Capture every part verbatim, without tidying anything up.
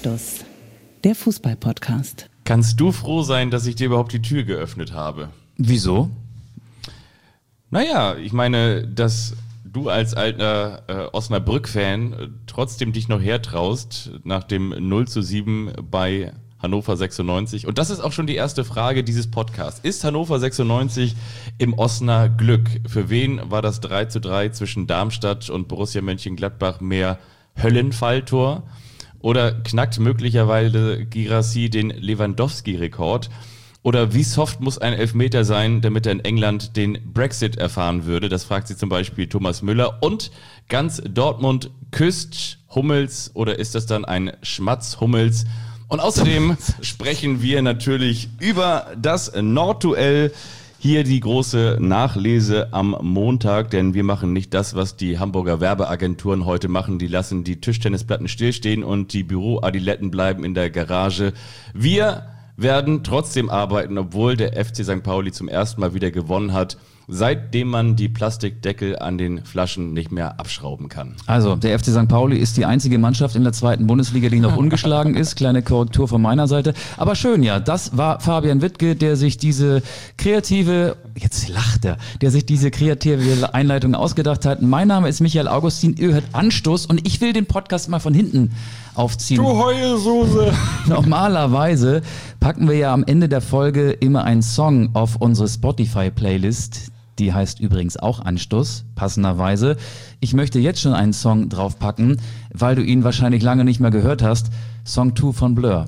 Anstoß, der Fußball-Podcast. Kannst du froh sein, dass ich dir überhaupt die Tür geöffnet habe? Wieso? Naja, ich meine, dass du als alter äh, Osnabrück-Fan äh, trotzdem dich noch hertraust nach dem null zu sieben bei Hannover sechsundneunzig. Und das ist auch schon die erste Frage dieses Podcasts. Ist Hannover sechsundneunzig im Osner Glück? Für wen war das drei zu drei zwischen Darmstadt und Borussia Mönchengladbach mehr Höllenfalltor? Oder knackt möglicherweise Guirassy den Lewandowski-Rekord? Oder wie soft muss ein Elfmeter sein, damit er in England den Brexit erfahren würde? Das fragt sich zum Beispiel Thomas Müller. Und ganz Dortmund küsst Hummels oder ist das dann ein Schmatz Hummels? Und außerdem sprechen wir natürlich über das Nordduell. Hier die große Nachlese am Montag, denn wir machen nicht das, was die Hamburger Werbeagenturen heute machen. Die lassen die Tischtennisplatten stillstehen und die Büroadiletten bleiben in der Garage. Wir werden trotzdem arbeiten, obwohl der F C Sankt Pauli zum ersten Mal wieder gewonnen hat, seitdem man die Plastikdeckel an den Flaschen nicht mehr abschrauben kann. Also, der F C Sankt Pauli ist die einzige Mannschaft in der zweiten Bundesliga, die noch ungeschlagen ist. Kleine Korrektur von meiner Seite. Aber schön, ja, das war Fabian Wittke, der sich diese kreative, jetzt lacht er, der sich diese kreative Einleitung ausgedacht hat. Mein Name ist Michael Augustin, ihr hört Anstoß und ich will den Podcast mal von hinten aufziehen. Du Heulsuse! Normalerweise packen wir ja am Ende der Folge immer einen Song auf unsere Spotify-Playlist. Die heißt übrigens auch Anstoß, passenderweise. Ich möchte jetzt schon einen Song draufpacken, weil du ihn wahrscheinlich lange nicht mehr gehört hast. Song zwei von Blur.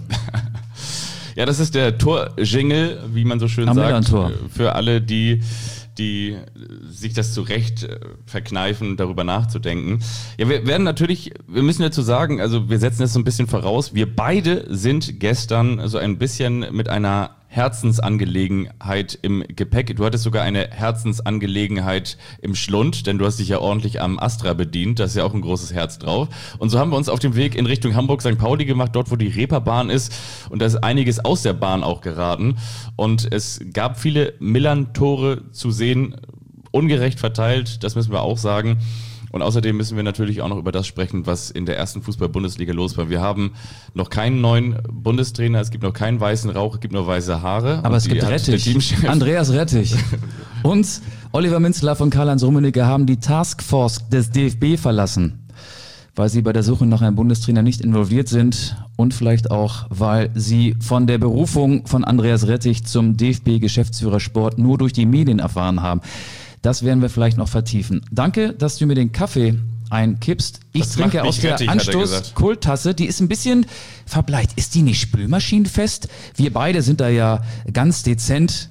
Ja, das ist der Tor-Jingle, wie man so schön Am sagt, Millantor. für alle, die die sich das zurecht äh, verkneifen, darüber nachzudenken. Ja, wir werden natürlich, wir müssen dazu sagen, also wir setzen das so ein bisschen voraus, wir beide sind gestern so ein bisschen mit einer Herzensangelegenheit im Gepäck. Du hattest sogar eine Herzensangelegenheit im Schlund, denn du hast dich ja ordentlich am Astra bedient, da ist ja auch ein großes Herz drauf. Und so haben wir uns auf dem Weg in Richtung Hamburg-Sankt Pauli gemacht, dort wo die Reeperbahn ist, und da ist einiges aus der Bahn auch geraten. Und es gab viele Millern-Tore zu sehen, ungerecht verteilt, das müssen wir auch sagen. Und außerdem müssen wir natürlich auch noch über das sprechen, was in der ersten Fußball-Bundesliga los war. Wir haben noch keinen neuen Bundestrainer, es gibt noch keinen weißen Rauch, es gibt nur weiße Haare. Aber es gibt Rettich, Andreas Rettich. Und Oliver Minzler von Karl-Heinz Rummenigge haben die Taskforce des D F B verlassen, weil sie bei der Suche nach einem Bundestrainer nicht involviert sind und vielleicht auch, weil sie von der Berufung von Andreas Rettich zum D F B-Geschäftsführer Sport nur durch die Medien erfahren haben. Das werden wir vielleicht noch vertiefen. Danke, dass du mir den Kaffee einkippst. Ich das trinke aus der Anstoß-Kulttasse. Die ist ein bisschen verbleicht. Ist die nicht spülmaschinenfest? Wir beide sind da ja ganz dezent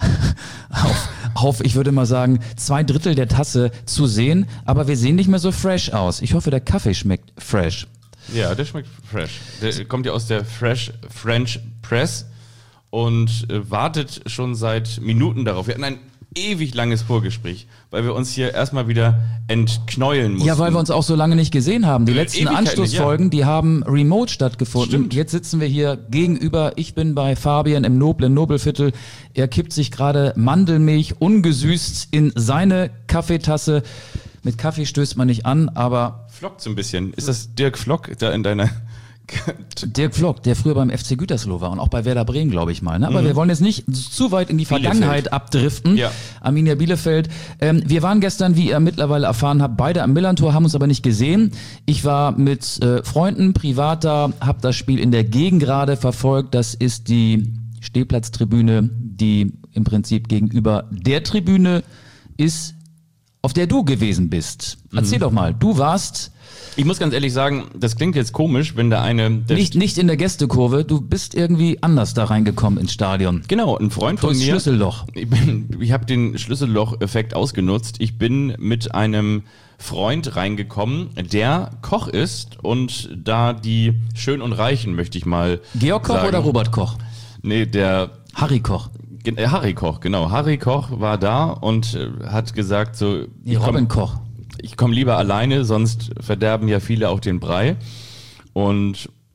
auf, auf, ich würde mal sagen, zwei Drittel der Tasse zu sehen. Aber wir sehen nicht mehr so fresh aus. Ich hoffe, der Kaffee schmeckt fresh. Ja, der schmeckt fresh. Der kommt ja aus der Fresh French Press und äh, wartet schon seit Minuten darauf. Wir hatten ein ewig langes Vorgespräch, weil wir uns hier erstmal wieder entknäueln mussten. Ja, weil wir uns auch so lange nicht gesehen haben. Die Äh, letzten Ewigkeiten, Anstoßfolgen, ja. die haben remote stattgefunden. Stimmt. Jetzt sitzen wir hier gegenüber. Ich bin bei Fabian im noblen Nobelviertel. Er kippt sich gerade Mandelmilch ungesüßt in seine Kaffeetasse. Mit Kaffee stößt man nicht an, aber Flockt so ein bisschen. Ist das Dirk Flock da in deiner... Dirk Flock, der früher beim F C Gütersloh war und auch bei Werder Bremen, glaube ich mal. Ne? Aber mhm. wir wollen jetzt nicht zu weit in die Vergangenheit Bielefeld. abdriften. Ja. Arminia Bielefeld. Ähm, wir waren gestern, wie ihr mittlerweile erfahren habt, beide am Millantor, haben uns aber nicht gesehen. Ich war mit äh, Freunden privat da, habe das Spiel in der Gegengrade verfolgt. Das ist die Stehplatztribüne, die im Prinzip gegenüber der Tribüne ist, auf der du gewesen bist. Erzähl mhm. doch mal, du warst... Ich muss ganz ehrlich sagen, das klingt jetzt komisch, wenn der eine... Der Nicht, nicht in der Gästekurve, du bist irgendwie anders da reingekommen ins Stadion. Genau, ein Freund von Durchs mir... Schlüsselloch. Ich, bin- ich habe den Schlüsselloch-Effekt ausgenutzt. Ich bin mit einem Freund reingekommen, der Koch ist und da die Schön und Reichen, möchte ich mal Georg Koch sagen. oder Robert Koch? Nee, der... Harry Koch. Gen- äh, Harry Koch, genau. Harry Koch war da und äh, hat gesagt so... Nee, ich komm- Robin Koch. Ich komme lieber alleine, sonst verderben ja viele auch den Brei. Und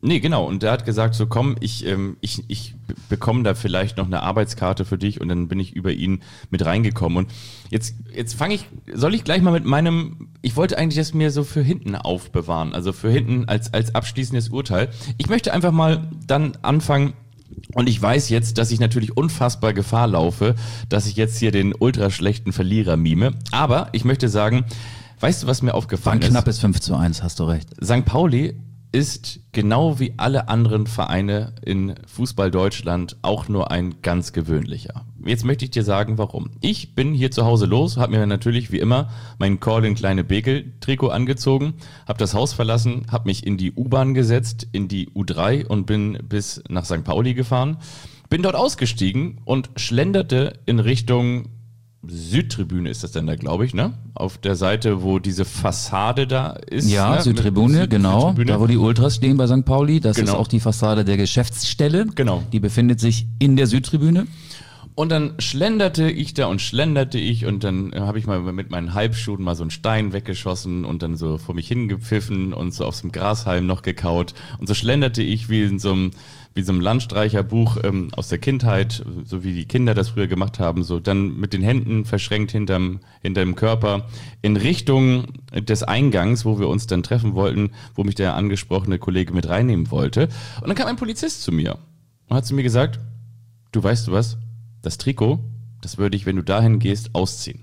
Nee, genau. Und der hat gesagt, so komm, ich, ähm, ich, ich bekomme da vielleicht noch eine Arbeitskarte für dich und dann bin ich über ihn mit reingekommen. Und jetzt, jetzt fange ich, soll ich gleich mal mit meinem, ich wollte eigentlich das mir so für hinten aufbewahren, also für hinten als, als abschließendes Urteil. Ich möchte einfach mal dann anfangen. Und ich weiß jetzt, dass ich natürlich unfassbar Gefahr laufe, dass ich jetzt hier den ultra schlechten Verlierer mime. Aber ich möchte sagen, weißt du, was mir aufgefallen ist? War ein knappes fünf zu eins, hast du recht. Sankt Pauli ist genau wie alle anderen Vereine in Fußball Deutschland auch nur ein ganz gewöhnlicher. Jetzt möchte ich dir sagen, warum. Ich bin hier zu Hause los, habe mir natürlich wie immer mein Colin Kleine Bekel-Trikot angezogen, habe das Haus verlassen, habe mich in die U-Bahn gesetzt, in die U drei und bin bis nach Sankt Pauli gefahren, bin dort ausgestiegen und schlenderte in Richtung Südtribüne ist das denn da, glaube ich, ne? Auf der Seite, wo diese Fassade da ist. Ja, ne? Südtribüne, Süd- genau. Südtribüne. Da, wo die Ultras stehen bei Sankt Pauli. Das Genau. ist auch die Fassade der Geschäftsstelle. Genau. Die befindet sich in der Südtribüne. Und dann schlenderte ich da und schlenderte ich und dann habe ich mal mit meinen Halbschuhen mal so einen Stein weggeschossen und dann so vor mich hingepfiffen und so auf so einem Grashalm noch gekaut. Und so schlenderte ich wie in so einem wie so einem Landstreicherbuch ähm, aus der Kindheit, so wie die Kinder das früher gemacht haben, so dann mit den Händen verschränkt hinterm, hinterm Körper in Richtung des Eingangs, wo wir uns dann treffen wollten, wo mich der angesprochene Kollege mit reinnehmen wollte. Und dann kam ein Polizist zu mir und hat zu mir gesagt, du weißt du was, das Trikot, das würde ich, wenn du dahin gehst, ausziehen.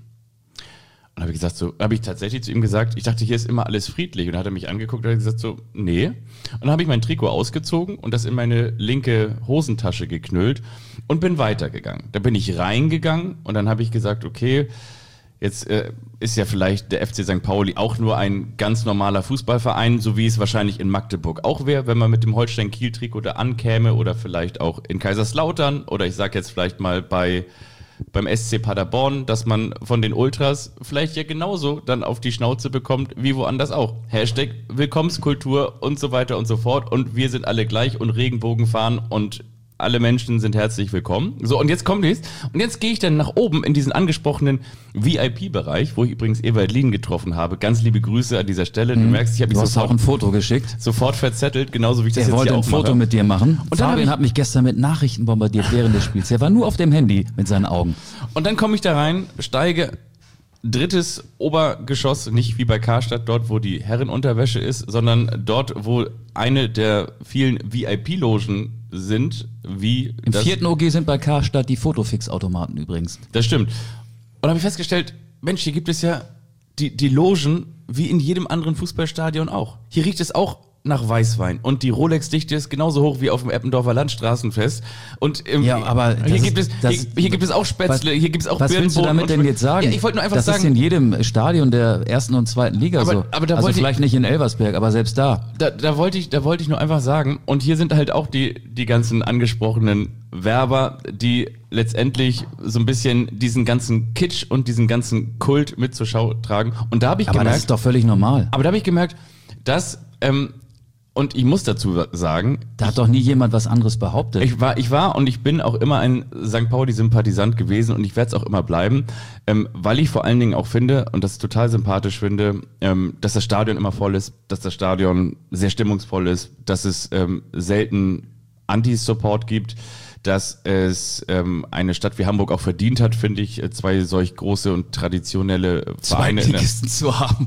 Und habe ich gesagt, so, habe ich tatsächlich zu ihm gesagt, ich dachte, hier ist immer alles friedlich. Und dann hat er mich angeguckt und hat gesagt, so, nee. Und dann habe ich mein Trikot ausgezogen und das in meine linke Hosentasche geknüllt und bin weitergegangen. Da bin ich reingegangen und dann habe ich gesagt, okay, jetzt äh, ist ja vielleicht der F C Sankt Pauli auch nur ein ganz normaler Fußballverein, so wie es wahrscheinlich in Magdeburg auch wäre, wenn man mit dem Holstein-Kiel-Trikot da ankäme oder vielleicht auch in Kaiserslautern oder ich sag jetzt vielleicht mal bei beim S C Paderborn, dass man von den Ultras vielleicht ja genauso dann auf die Schnauze bekommt, wie woanders auch. Hashtag Willkommenskultur und so weiter und so fort und wir sind alle gleich und Regenbogen fahren und alle Menschen sind herzlich willkommen. So, und jetzt kommt nichts. Und jetzt gehe ich dann nach oben in diesen angesprochenen V I P-Bereich, wo ich übrigens Ewald Lien getroffen habe. Ganz liebe Grüße an dieser Stelle. Du Mhm. merkst, ich habe mich Du hast sofort, auch ein Foto geschickt. sofort verzettelt, genauso wie ich das Er jetzt wollte hier ein auch Foto mache. mit dir machen. Und dann hab Fabian ich- hat mich gestern mit Nachrichten bombardiert während des Spiels. Er war nur auf dem Handy mit seinen Augen. Und dann komme ich da rein, steige drittes Obergeschoss, nicht wie bei Karstadt, dort wo die Herrenunterwäsche ist, sondern dort, wo eine der vielen V I P-Logen sind, wie Im das, vierten O G sind bei Karstadt die Fotofix-Automaten übrigens. Das stimmt. Und habe ich festgestellt, Mensch, hier gibt es ja die, die Logen wie in jedem anderen Fußballstadion auch. Hier riecht es auch nach Weißwein und die Rolex-Dichte ist genauso hoch wie auf dem Eppendorfer Landstraßenfest. Und ähm, Ja, aber hier das gibt ist- es das- hier, hier gibt es auch Spätzle, hier gibt es auch Was willst du Birnenbohnen damit und- denn jetzt sagen? Ja, ich wollte nur einfach das sagen, ist in jedem Stadion der ersten und zweiten Liga Aber- so. aber da also wollte ich- vielleicht nicht in Elversberg, aber selbst da. Da, da wollte ich, da wollte ich nur einfach sagen, und hier sind halt auch die, die ganzen angesprochenen Werber, die letztendlich so ein bisschen diesen ganzen Kitsch und diesen ganzen Kult mit zur Schau tragen. Und da habe ich Aber das gemerkt, ist doch völlig normal. aber da habe ich gemerkt, dass, ähm, und ich muss dazu sagen, Da hat doch nie jemand was anderes behauptet. ich war, ich war und ich bin auch immer ein Sankt Pauli-Sympathisant gewesen und ich werde es auch immer bleiben, ähm, weil ich vor allen Dingen auch finde, und das total sympathisch finde, ähm, dass das Stadion immer voll ist, dass das Stadion sehr stimmungsvoll ist, dass es ähm, selten Anti-Support gibt, dass es ähm, eine Stadt wie Hamburg auch verdient hat, finde ich, äh, zwei solch große und traditionelle Vereine. in der- Zweitligisten zu haben.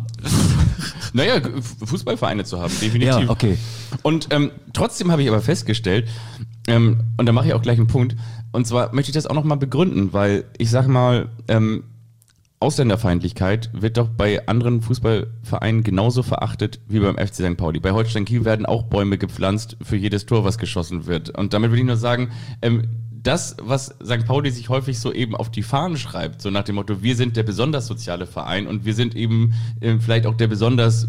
Naja, G- Fußballvereine zu haben, definitiv. Ja, okay. Und ähm, trotzdem habe ich aber festgestellt, ähm, und da mache ich auch gleich einen Punkt, und zwar möchte ich das auch nochmal begründen, weil ich sag mal, ähm, Ausländerfeindlichkeit wird doch bei anderen Fußballvereinen genauso verachtet wie beim F C Sankt Pauli. Bei Holstein Kiel werden auch Bäume gepflanzt für jedes Tor, was geschossen wird. Und damit will ich nur sagen, ähm, das, was Sankt Pauli sich häufig so eben auf die Fahnen schreibt, so nach dem Motto, wir sind der besonders soziale Verein und wir sind eben ähm, vielleicht auch der besonders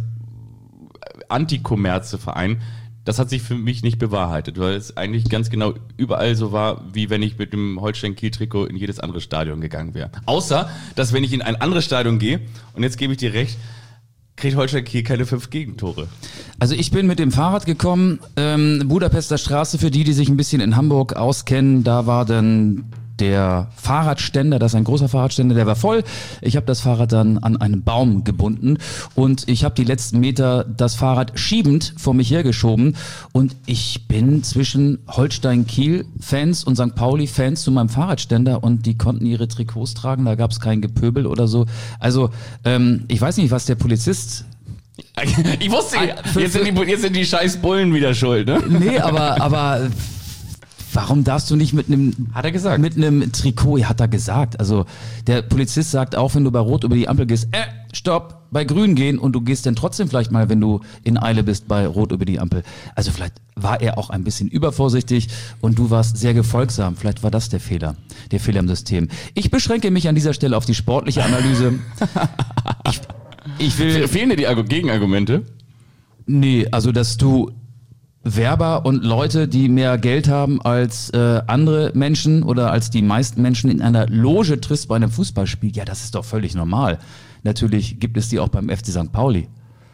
Anti-Kommerze-Verein, das hat sich für mich nicht bewahrheitet, weil es eigentlich ganz genau überall so war, wie wenn ich mit dem Holstein-Kiel-Trikot in jedes andere Stadion gegangen wäre. Außer, dass wenn ich in ein anderes Stadion gehe, und jetzt gebe ich dir recht, kriegt Holstein Kiel keine fünf Gegentore. Also ich bin mit dem Fahrrad gekommen, ähm, Budapester Straße, für die, die sich ein bisschen in Hamburg auskennen, da war dann der Fahrradständer, das ist ein großer Fahrradständer, der war voll. Ich habe das Fahrrad dann an einen Baum gebunden und ich habe die letzten Meter das Fahrrad schiebend vor mich hergeschoben und ich bin zwischen Holstein-Kiel-Fans und Sankt Pauli-Fans zu meinem Fahrradständer und die konnten ihre Trikots tragen, da gab es kein Gepöbel oder so. Also ähm, ich weiß nicht, was der Polizist... Ich wusste, jetzt sind, die, jetzt sind die scheiß Bullen wieder schuld, ne? Nee, aber... aber warum darfst du nicht mit einem hat er gesagt mit einem Trikot, ja, hat er gesagt. Also der Polizist sagt auch, wenn du bei Rot über die Ampel gehst, äh, stopp, bei Grün gehen und du gehst dann trotzdem vielleicht mal, wenn du in Eile bist, bei Rot über die Ampel. Also vielleicht war er auch ein bisschen übervorsichtig und du warst sehr gefolgsam. Vielleicht war das der Fehler, der Fehler im System. Ich beschränke mich an dieser Stelle auf die sportliche Analyse. ich, ich will... Fehlen dir die Gegenargumente? Nee, also dass du Werber und Leute, die mehr Geld haben als äh, andere Menschen oder als die meisten Menschen in einer Loge triffst bei einem Fußballspiel, ja, das ist doch völlig normal. Natürlich gibt es die auch beim F C Sankt Pauli.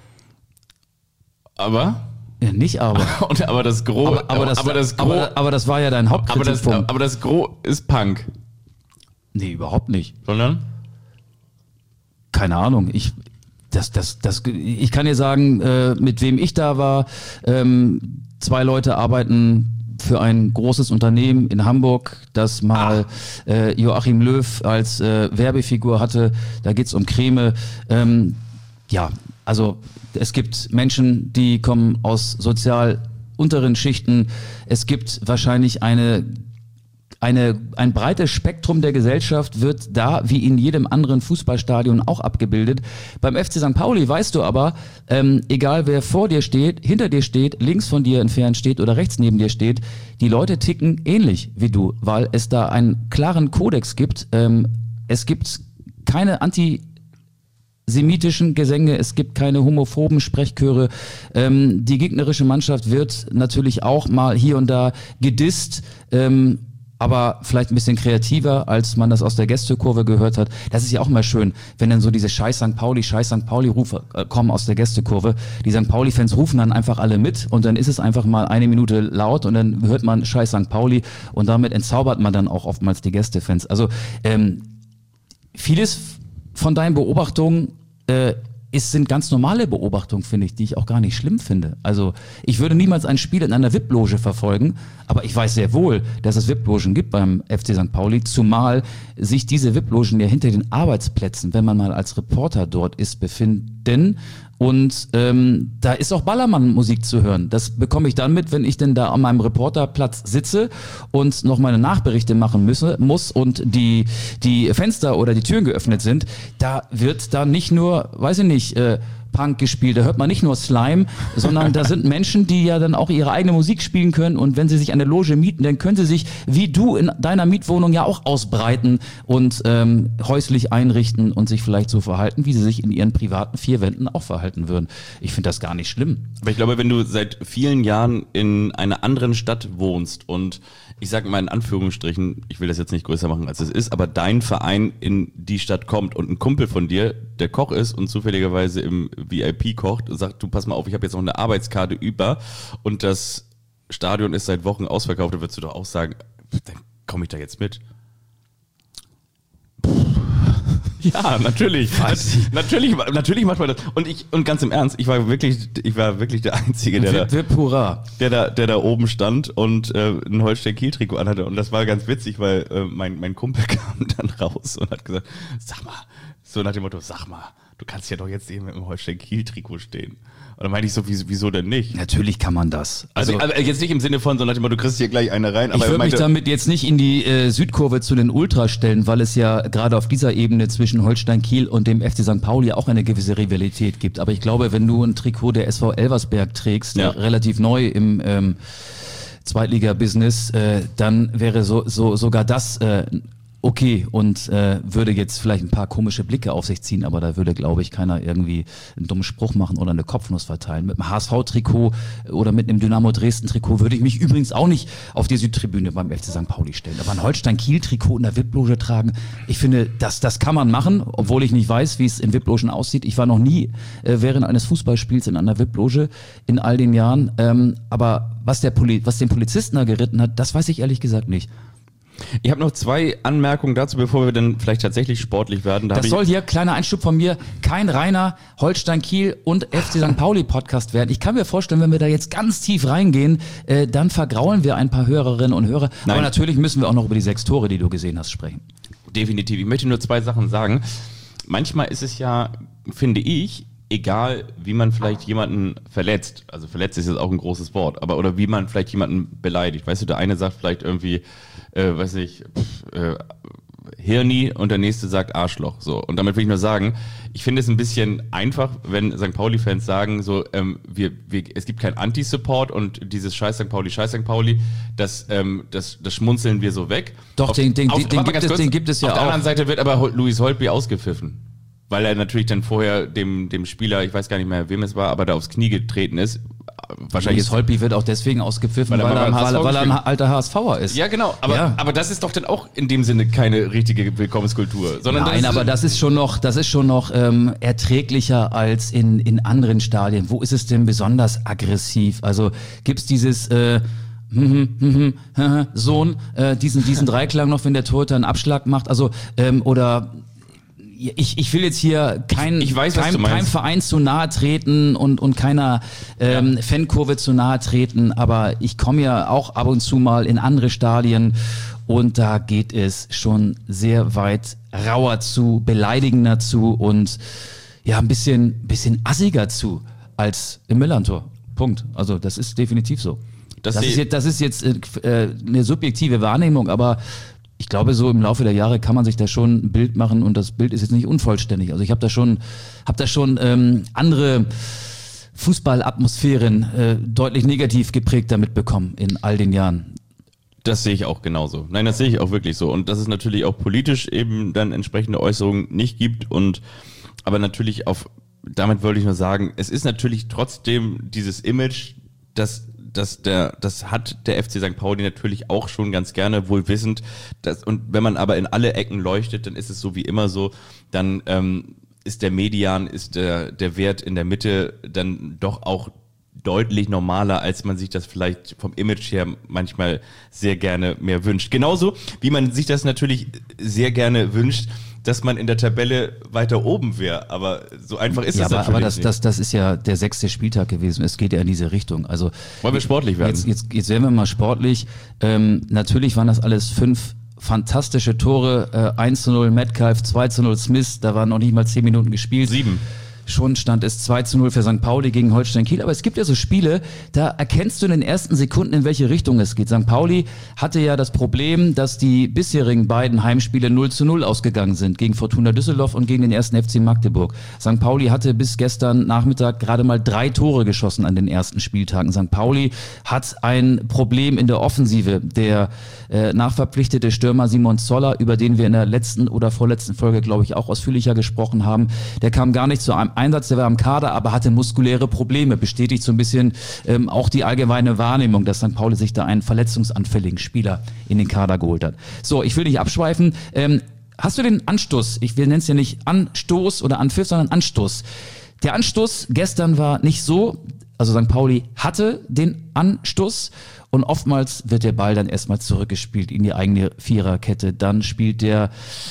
Aber? Ja, nicht aber. Und, aber das Gros... Aber, aber, das, aber, das Gros, aber, aber das war ja dein Hauptkritikpunkt. Aber das, aber das Gros ist Punk. Nee, überhaupt nicht. Sondern? Keine Ahnung, ich... Das, das, das, ich kann dir sagen, äh, mit wem ich da war. Ähm, zwei Leute arbeiten für ein großes Unternehmen in Hamburg, das mal ah. äh, Joachim Löw als äh, Werbefigur hatte. Da geht's um Creme. Ähm, ja, also es gibt Menschen, die kommen aus sozial unteren Schichten. Es gibt wahrscheinlich eine Eine, ein breites Spektrum der Gesellschaft wird da wie in jedem anderen Fußballstadion auch abgebildet. Beim F C Sankt Pauli weißt du aber, ähm, egal wer vor dir steht, hinter dir steht, links von dir entfernt steht oder rechts neben dir steht, die Leute ticken ähnlich wie du, weil es da einen klaren Kodex gibt. Ähm, es gibt keine anti semitischen Gesänge, es gibt keine homophoben Sprechchöre. Ähm, die gegnerische Mannschaft wird natürlich auch mal hier und da gedisst, ähm, aber vielleicht ein bisschen kreativer, als man das aus der Gästekurve gehört hat. Das ist ja auch mal schön, wenn dann so diese Scheiß Sankt Pauli, Scheiß Sankt Pauli-Rufe äh, kommen aus der Gästekurve. Die Sankt Pauli-Fans rufen dann einfach alle mit und dann ist es einfach mal eine Minute laut und dann hört man Scheiß Sankt Pauli und damit entzaubert man dann auch oftmals die Gästefans. Also ähm, vieles von deinen Beobachtungen äh, Es sind ganz normale Beobachtungen, finde ich, die ich auch gar nicht schlimm finde. Also ich würde niemals ein Spiel in einer V I P-Loge verfolgen, aber ich weiß sehr wohl, dass es V I P-Logen gibt beim F C Sankt Pauli, zumal sich diese V I P-Logen ja hinter den Arbeitsplätzen, wenn man mal als Reporter dort ist, befinden. Und ähm, da ist auch Ballermann-Musik zu hören. Das bekomme ich dann mit, wenn ich denn da an meinem Reporterplatz sitze und noch meine Nachberichte machen müsse, muss und die, die Fenster oder die Türen geöffnet sind. Da wird dann nicht nur, weiß ich nicht, äh, Punk gespielt, da hört man nicht nur Slime, sondern da sind Menschen, die ja dann auch ihre eigene Musik spielen können und wenn sie sich eine Loge mieten, dann können sie sich, wie du in deiner Mietwohnung ja auch ausbreiten und ähm, häuslich einrichten und sich vielleicht so verhalten, wie sie sich in ihren privaten vier Wänden auch verhalten würden. Ich finde das gar nicht schlimm. Aber ich glaube, wenn du seit vielen Jahren in einer anderen Stadt wohnst und ich sage mal in Anführungsstrichen, ich will das jetzt nicht größer machen, als es ist, aber dein Verein in die Stadt kommt und ein Kumpel von dir, der Koch ist und zufälligerweise im V I P kocht und sagt, du pass mal auf, ich habe jetzt noch eine Arbeitskarte über und das Stadion ist seit Wochen ausverkauft, dann würdest du doch auch sagen, dann komme ich da jetzt mit. Ja, natürlich. natürlich, natürlich macht man das. Und ich, und ganz im Ernst, ich war wirklich, ich war wirklich der Einzige, der Wip, Wip, hurra. da, der da, der da oben stand und äh, ein Holstein-Kiel-Trikot anhatte. Und das war ganz witzig, weil äh, mein, mein Kumpel kam dann raus und hat gesagt, sag mal, so nach dem Motto, sag mal, du kannst ja doch jetzt eben mit dem Holstein-Kiel-Trikot stehen. Und dann meinte ich so, wieso, wieso denn nicht? Natürlich kann man das. Also, also jetzt nicht im Sinne von, so nach dem Motto, du kriegst hier gleich eine rein. Aber ich würde mich damit jetzt nicht in die äh, Südkurve zu den Ultras stellen, weil es ja gerade auf dieser Ebene zwischen Holstein Kiel und dem F C Sankt Pauli auch eine gewisse Rivalität gibt. Aber ich glaube, wenn du ein Trikot der S V Elversberg trägst, ja. relativ neu im ähm, Zweitliga-Business, äh, dann wäre so, so sogar das äh, okay und äh, würde jetzt vielleicht ein paar komische Blicke auf sich ziehen, aber da würde, glaube ich, keiner irgendwie einen dummen Spruch machen oder eine Kopfnuss verteilen. Mit einem H S V-Trikot oder mit einem Dynamo Dresden-Trikot würde ich mich übrigens auch nicht auf die Südtribüne beim F C Sankt Pauli stellen. Aber ein Holstein-Kiel-Trikot in der V I P-Loge tragen, ich finde, das, das kann man machen, obwohl ich nicht weiß, wie es in V I P-Logen aussieht. Ich war noch nie äh, während eines Fußballspiels in einer V I P-Loge in all den Jahren. Ähm, aber was, der Poli- was den Polizisten da geritten hat, das weiß ich ehrlich gesagt nicht. Ich habe noch zwei Anmerkungen dazu, bevor wir dann vielleicht tatsächlich sportlich werden. Da das soll hier, kleiner Einschub von mir, kein reiner Holstein-Kiel und F C Sankt Pauli-Podcast werden. Ich kann mir vorstellen, wenn wir da jetzt ganz tief reingehen, äh, dann vergraulen wir ein paar Hörerinnen und Hörer. Nein. Aber natürlich müssen wir auch noch über die sechs Tore, die du gesehen hast, sprechen. Definitiv. Ich möchte nur zwei Sachen sagen. Manchmal ist es ja, finde ich, egal, wie man vielleicht jemanden verletzt, also verletzt ist jetzt auch ein großes Wort, aber oder wie man vielleicht jemanden beleidigt. Weißt du, der eine sagt vielleicht irgendwie, äh, weiß ich, pff, äh, Hirni und der nächste sagt Arschloch. So. Und damit will ich nur sagen, ich finde es ein bisschen einfach, wenn Sankt Pauli-Fans sagen, so, ähm, wir, wir, es gibt keinen Anti-Support und dieses Scheiß Sankt Pauli, Scheiß Sankt Pauli, das, ähm, das, das schmunzeln wir so weg. Doch, auf, den, den, auf, den, den, gibt, es, den gibt es ja auf auch. Auf der anderen Seite wird aber Louis Holtby ausgepfiffen. Weil er natürlich dann vorher dem, dem Spieler, ich weiß gar nicht mehr, wem es war, aber da aufs Knie getreten ist. Wahrscheinlich Louis Holtby wird auch deswegen ausgepfiffen, weil, weil, er, weil, weil er ein alter HSVer ist. Ja, genau. Aber, ja. aber das ist doch dann auch in dem Sinne keine richtige Willkommenskultur. Sondern Nein, das aber das ist schon noch, das ist schon noch ähm, erträglicher als in, in anderen Stadien. Wo ist es denn besonders aggressiv? Also gibt's dieses äh, Sohn, äh, diesen, diesen Dreiklang noch, wenn der Torhüter einen Abschlag macht? Also ähm, oder Ich, ich will jetzt hier kein, ich, ich weiß, kein, kein Verein zu nahe treten und, und keiner ähm, ja. Fankurve zu nahe treten, aber ich komme ja auch ab und zu mal in andere Stadien und da geht es schon sehr weit rauer zu, beleidigender zu und ja, ein bisschen, bisschen assiger zu als im Millerntor. Punkt. Also das ist definitiv so. Das, das, ist, jetzt, das ist jetzt äh, eine subjektive Wahrnehmung, aber ich glaube, so im Laufe der Jahre kann man sich da schon ein Bild machen und das Bild ist jetzt nicht unvollständig. Also ich habe da schon, habe da schon ähm, andere Fußballatmosphären äh, deutlich negativ geprägt damit bekommen in all den Jahren. Das sehe ich auch genauso. Nein, das sehe ich auch wirklich so. Und dass es natürlich auch politisch eben dann entsprechende Äußerungen nicht gibt und aber natürlich auf, damit wollte ich nur sagen, es ist natürlich trotzdem dieses Image, das Das, der, das hat der F C Sankt Pauli natürlich auch schon ganz gerne, wohl wissend. Dass, und wenn man aber in alle Ecken leuchtet, dann ist es so wie immer so, dann ähm, ist der Median, ist der, der Wert in der Mitte dann doch auch deutlich normaler, als man sich das vielleicht vom Image her manchmal sehr gerne mehr wünscht. Genauso wie man sich das natürlich sehr gerne wünscht, dass man in der Tabelle weiter oben wäre, aber so einfach ist ja, es aber, natürlich aber das, nicht. Das, das ist ja der sechste Spieltag gewesen, es geht ja in diese Richtung. Also wollen wir sportlich werden? Jetzt, jetzt, jetzt werden wir mal sportlich. Ähm, natürlich waren das alles fünf fantastische Tore, äh, eins zu null Metcalf, zwei zu null Smith, da waren noch nicht mal zehn Minuten gespielt. Sieben. Schon stand es zwei zu null für Sankt Pauli gegen Holstein Kiel. Aber es gibt ja so Spiele, da erkennst du in den ersten Sekunden, in welche Richtung es geht. Sankt Pauli hatte ja das Problem, dass die bisherigen beiden Heimspiele null zu null ausgegangen sind. Gegen Fortuna Düsseldorf und gegen den ersten F C Magdeburg. Sankt Pauli hatte bis gestern Nachmittag gerade mal drei Tore geschossen an den ersten Spieltagen. Sankt Pauli hat ein Problem in der Offensive. Der äh, nachverpflichtete Stürmer Simon Zoller, über den wir in der letzten oder vorletzten Folge, glaube ich, auch ausführlicher gesprochen haben, der kam gar nicht zu einem Einsatz, der war am Kader, aber hatte muskuläre Probleme. Bestätigt so ein bisschen ähm, auch die allgemeine Wahrnehmung, dass Sankt Pauli sich da einen verletzungsanfälligen Spieler in den Kader geholt hat. So, ich will nicht abschweifen. Ähm, hast du den Anstoß, ich will nennen es ja nicht Anstoß oder Anpfiff, sondern Anstoß. Der Anstoß gestern war nicht so, also Sankt Pauli hatte den Anstoß und oftmals wird der Ball dann erstmal zurückgespielt in die eigene Viererkette. Dann spielt der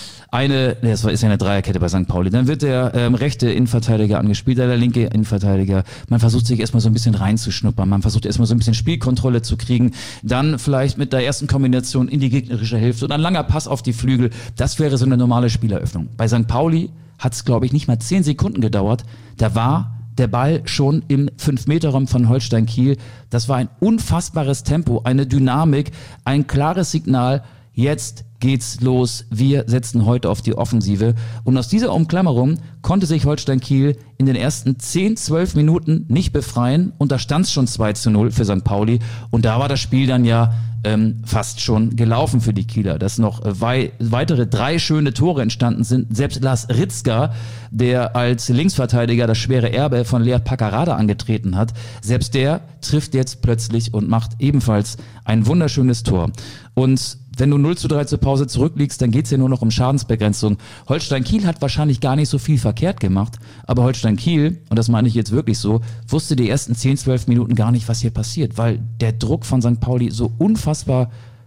Eine, das ist ja eine Dreierkette bei Sankt Pauli. Dann wird der ähm, rechte Innenverteidiger angespielt, der linke Innenverteidiger. Man versucht sich erstmal so ein bisschen reinzuschnuppern. Man versucht erstmal so ein bisschen Spielkontrolle zu kriegen. Dann vielleicht mit der ersten Kombination in die gegnerische Hälfte und ein langer Pass auf die Flügel. Das wäre so eine normale Spieleröffnung. Bei Sankt Pauli hat es, glaube ich, nicht mal zehn Sekunden gedauert. Da war der Ball schon im fünf-Meter-Raum von Holstein Kiel. Das war ein unfassbares Tempo, eine Dynamik, ein klares Signal. Jetzt geht's los. Wir setzen heute auf die Offensive. Und aus dieser Umklammerung konnte sich Holstein Kiel in den ersten zehn, zwölf Minuten nicht befreien. Und da stand es schon zwei zu null für Sankt Pauli. Und da war das Spiel dann ja ähm, fast schon gelaufen für die Kieler. Dass noch wei- weitere drei schöne Tore entstanden sind. Selbst Lars Ritzka, der als Linksverteidiger das schwere Erbe von Lead Paccarada angetreten hat, selbst der trifft jetzt plötzlich und macht ebenfalls ein wunderschönes Tor. Und wenn du null zu drei zur Pause zurückliegst, dann geht's ja nur noch um Schadensbegrenzung. Holstein Kiel hat wahrscheinlich gar nicht so viel verkehrt gemacht, aber Holstein Kiel, und das meine ich jetzt wirklich so, wusste die ersten zehn, zwölf Minuten gar nicht, was hier passiert, weil der Druck von Sankt Pauli so unfassbar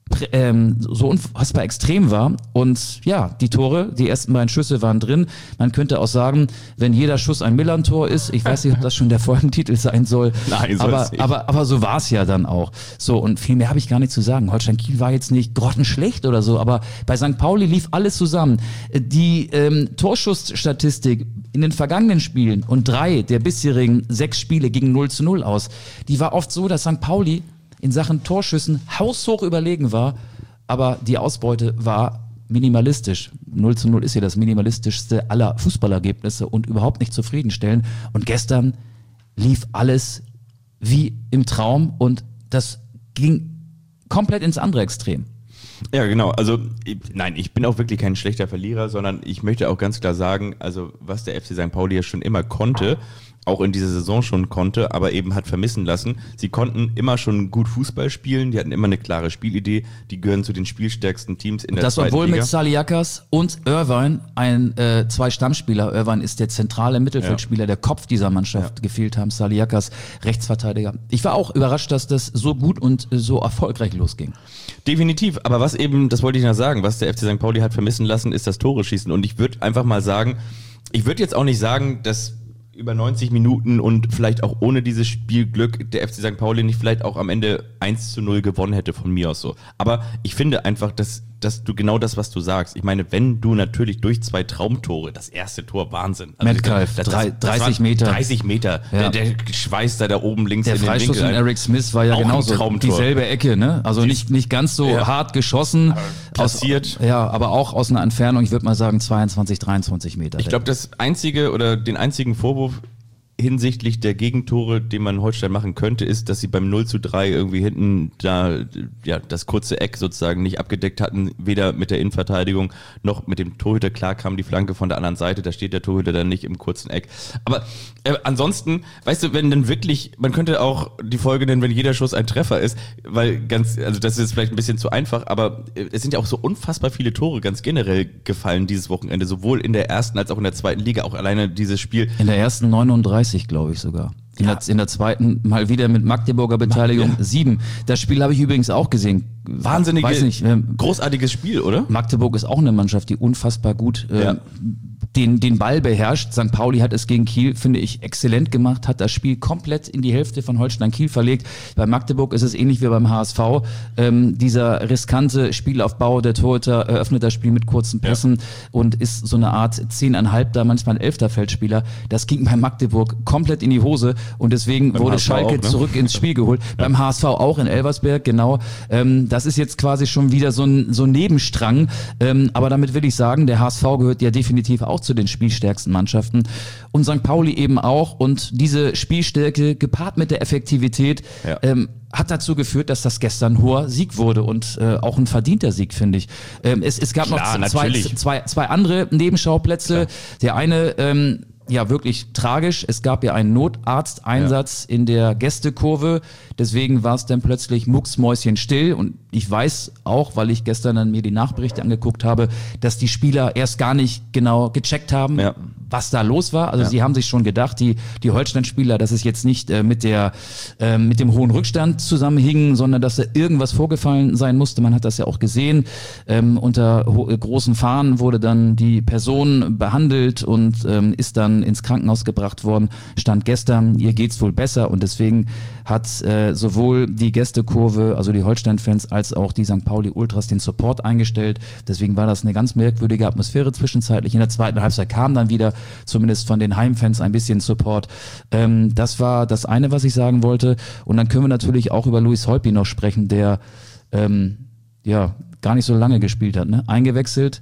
ähm, so unfassbar extrem war. Und ja, die Tore, die ersten beiden Schüsse waren drin. Man könnte auch sagen, wenn jeder Schuss ein Millern-Tor ist, ich weiß nicht, ob das schon der Folgentitel sein soll, Nein, aber, nicht. aber, aber so war es ja dann auch. So, und viel mehr habe ich gar nicht zu sagen. Holstein Kiel war jetzt nicht grottenschlecht oder so, aber bei Sankt Pauli lief alles zusammen. Die ähm, Torschussstatistik in den vergangenen Spielen und drei der bisherigen sechs Spiele gingen null zu null aus, die war oft so, dass Sankt Pauli in Sachen Torschüssen haushoch überlegen war, aber die Ausbeute war minimalistisch. null zu null ist ja das minimalistischste aller Fußballergebnisse und überhaupt nicht zufriedenstellend. Und gestern lief alles wie im Traum und das ging komplett ins andere Extrem. Ja, genau. Also ich, nein, ich bin auch wirklich kein schlechter Verlierer, sondern ich möchte auch ganz klar sagen, also was der F C Sankt Pauli ja schon immer konnte, auch in dieser Saison schon konnte, aber eben hat vermissen lassen. Sie konnten immer schon gut Fußball spielen, die hatten immer eine klare Spielidee, die gehören zu den spielstärksten Teams in der das zweiten Liga. Das obwohl mit Saliakas und Irvine ein, äh, zwei Stammspieler, Irvine ist der zentrale Mittelfeldspieler, ja. der Kopf dieser Mannschaft ja. gefehlt haben, Saliakas Rechtsverteidiger. Ich war auch überrascht, dass das so gut und so erfolgreich losging. Definitiv, aber was eben, das wollte ich noch sagen, was der F C Sankt Pauli hat vermissen lassen, ist das Tore schießen. Und ich würde einfach mal sagen, ich würde jetzt auch nicht sagen, dass über neunzig Minuten und vielleicht auch ohne dieses Spielglück der F C Sankt Pauli nicht vielleicht auch am Ende eins zu null gewonnen hätte von mir aus so. Aber ich finde einfach, dass, dass du genau das, was du sagst. Ich meine, wenn du natürlich durch zwei Traumtore, das erste Tor, Wahnsinn. Also Metcalf, das, das, das, dreißig Meter. dreißig Meter. Ja. Der, der schweißt da, da oben links der in den Freistoß Winkel. von Eric Smith war ja auch genauso dieselbe Ecke, ne? Also nicht, nicht ganz so ja. hart geschossen. Passiert. Aus, ja, aber auch aus einer Entfernung, ich würde mal sagen zweiundzwanzig, dreiundzwanzig Meter. Ich glaube, das einzige oder den einzigen Vorwurf hinsichtlich der Gegentore, den man Holstein machen könnte, ist, dass sie beim null zu drei irgendwie hinten da ja das kurze Eck sozusagen nicht abgedeckt hatten, weder mit der Innenverteidigung noch mit dem Torhüter. Klar kam die Flanke von der anderen Seite, da steht der Torhüter dann nicht im kurzen Eck. Aber äh, ansonsten, weißt du, wenn dann wirklich, man könnte auch die Folge nennen, wenn jeder Schuss ein Treffer ist, weil ganz, also das ist vielleicht ein bisschen zu einfach, aber äh, es sind ja auch so unfassbar viele Tore ganz generell gefallen dieses Wochenende, sowohl in der ersten als auch in der zweiten Liga, auch alleine dieses Spiel. In der ersten neununddreißig, glaube ich sogar. In, ja. der, in der zweiten mal wieder mit Magdeburger Beteiligung ja. sieben. Das Spiel habe ich übrigens auch gesehen. Wahnsinniges, Weiß nicht, ähm, großartiges Spiel, oder? Magdeburg ist auch eine Mannschaft, die unfassbar gut äh, ja. den, den Ball beherrscht. Sankt Pauli hat es gegen Kiel, finde ich, exzellent gemacht, hat das Spiel komplett in die Hälfte von Holstein Kiel verlegt. Bei Magdeburg ist es ähnlich wie beim H S V. Ähm, dieser riskante Spielaufbau, der Torhüter eröffnet das Spiel mit kurzen Pässen ja. und ist so eine Art zehneinhalb, da manchmal ein elfter Feldspieler. Das ging bei Magdeburg komplett in die Hose und deswegen beim wurde H S V Schalke auch, ne? zurück ins Spiel geholt. Ja. Beim H S V auch in Elversberg, genau. Ähm, das ist jetzt quasi schon wieder so ein, so ein Nebenstrang. Ähm, aber damit will ich sagen, der H S V gehört ja definitiv auch zu den spielstärksten Mannschaften und Sankt Pauli eben auch und diese Spielstärke gepaart mit der Effektivität ja. ähm, hat dazu geführt, dass das gestern ein hoher Sieg wurde und äh, auch ein verdienter Sieg, finde ich. Ähm, es, es gab Klar, noch zwei, zwei, zwei andere Nebenschauplätze. Ja. Der eine ähm, ja, wirklich tragisch. Es gab ja einen Notarzteinsatz ja. in der Gästekurve. Deswegen war es dann plötzlich mucksmäuschenstill. Und ich weiß auch, weil ich gestern dann mir die Nachberichte angeguckt habe, dass die Spieler erst gar nicht genau gecheckt haben, ja. was da los war. Also ja. sie haben sich schon gedacht, die, die Holstein-Spieler, dass es jetzt nicht äh, mit der, äh, mit dem hohen Rückstand zusammenhing, sondern dass da irgendwas vorgefallen sein musste. Man hat das ja auch gesehen. Ähm, unter ho- großen Fahnen wurde dann die Person behandelt und ähm, ist dann ins Krankenhaus gebracht worden. Stand gestern, ihr geht's wohl besser und deswegen hat äh, sowohl die Gästekurve, also die Holstein-Fans, als auch die Sankt Pauli Ultras den Support eingestellt. Deswegen war das eine ganz merkwürdige Atmosphäre zwischenzeitlich. In der zweiten Halbzeit kam dann wieder zumindest von den Heimfans ein bisschen Support. Ähm, das war das eine, was ich sagen wollte. Und dann können wir natürlich auch über Luis Holtby noch sprechen, der ähm, ja gar nicht so lange gespielt hat. Ne? Eingewechselt,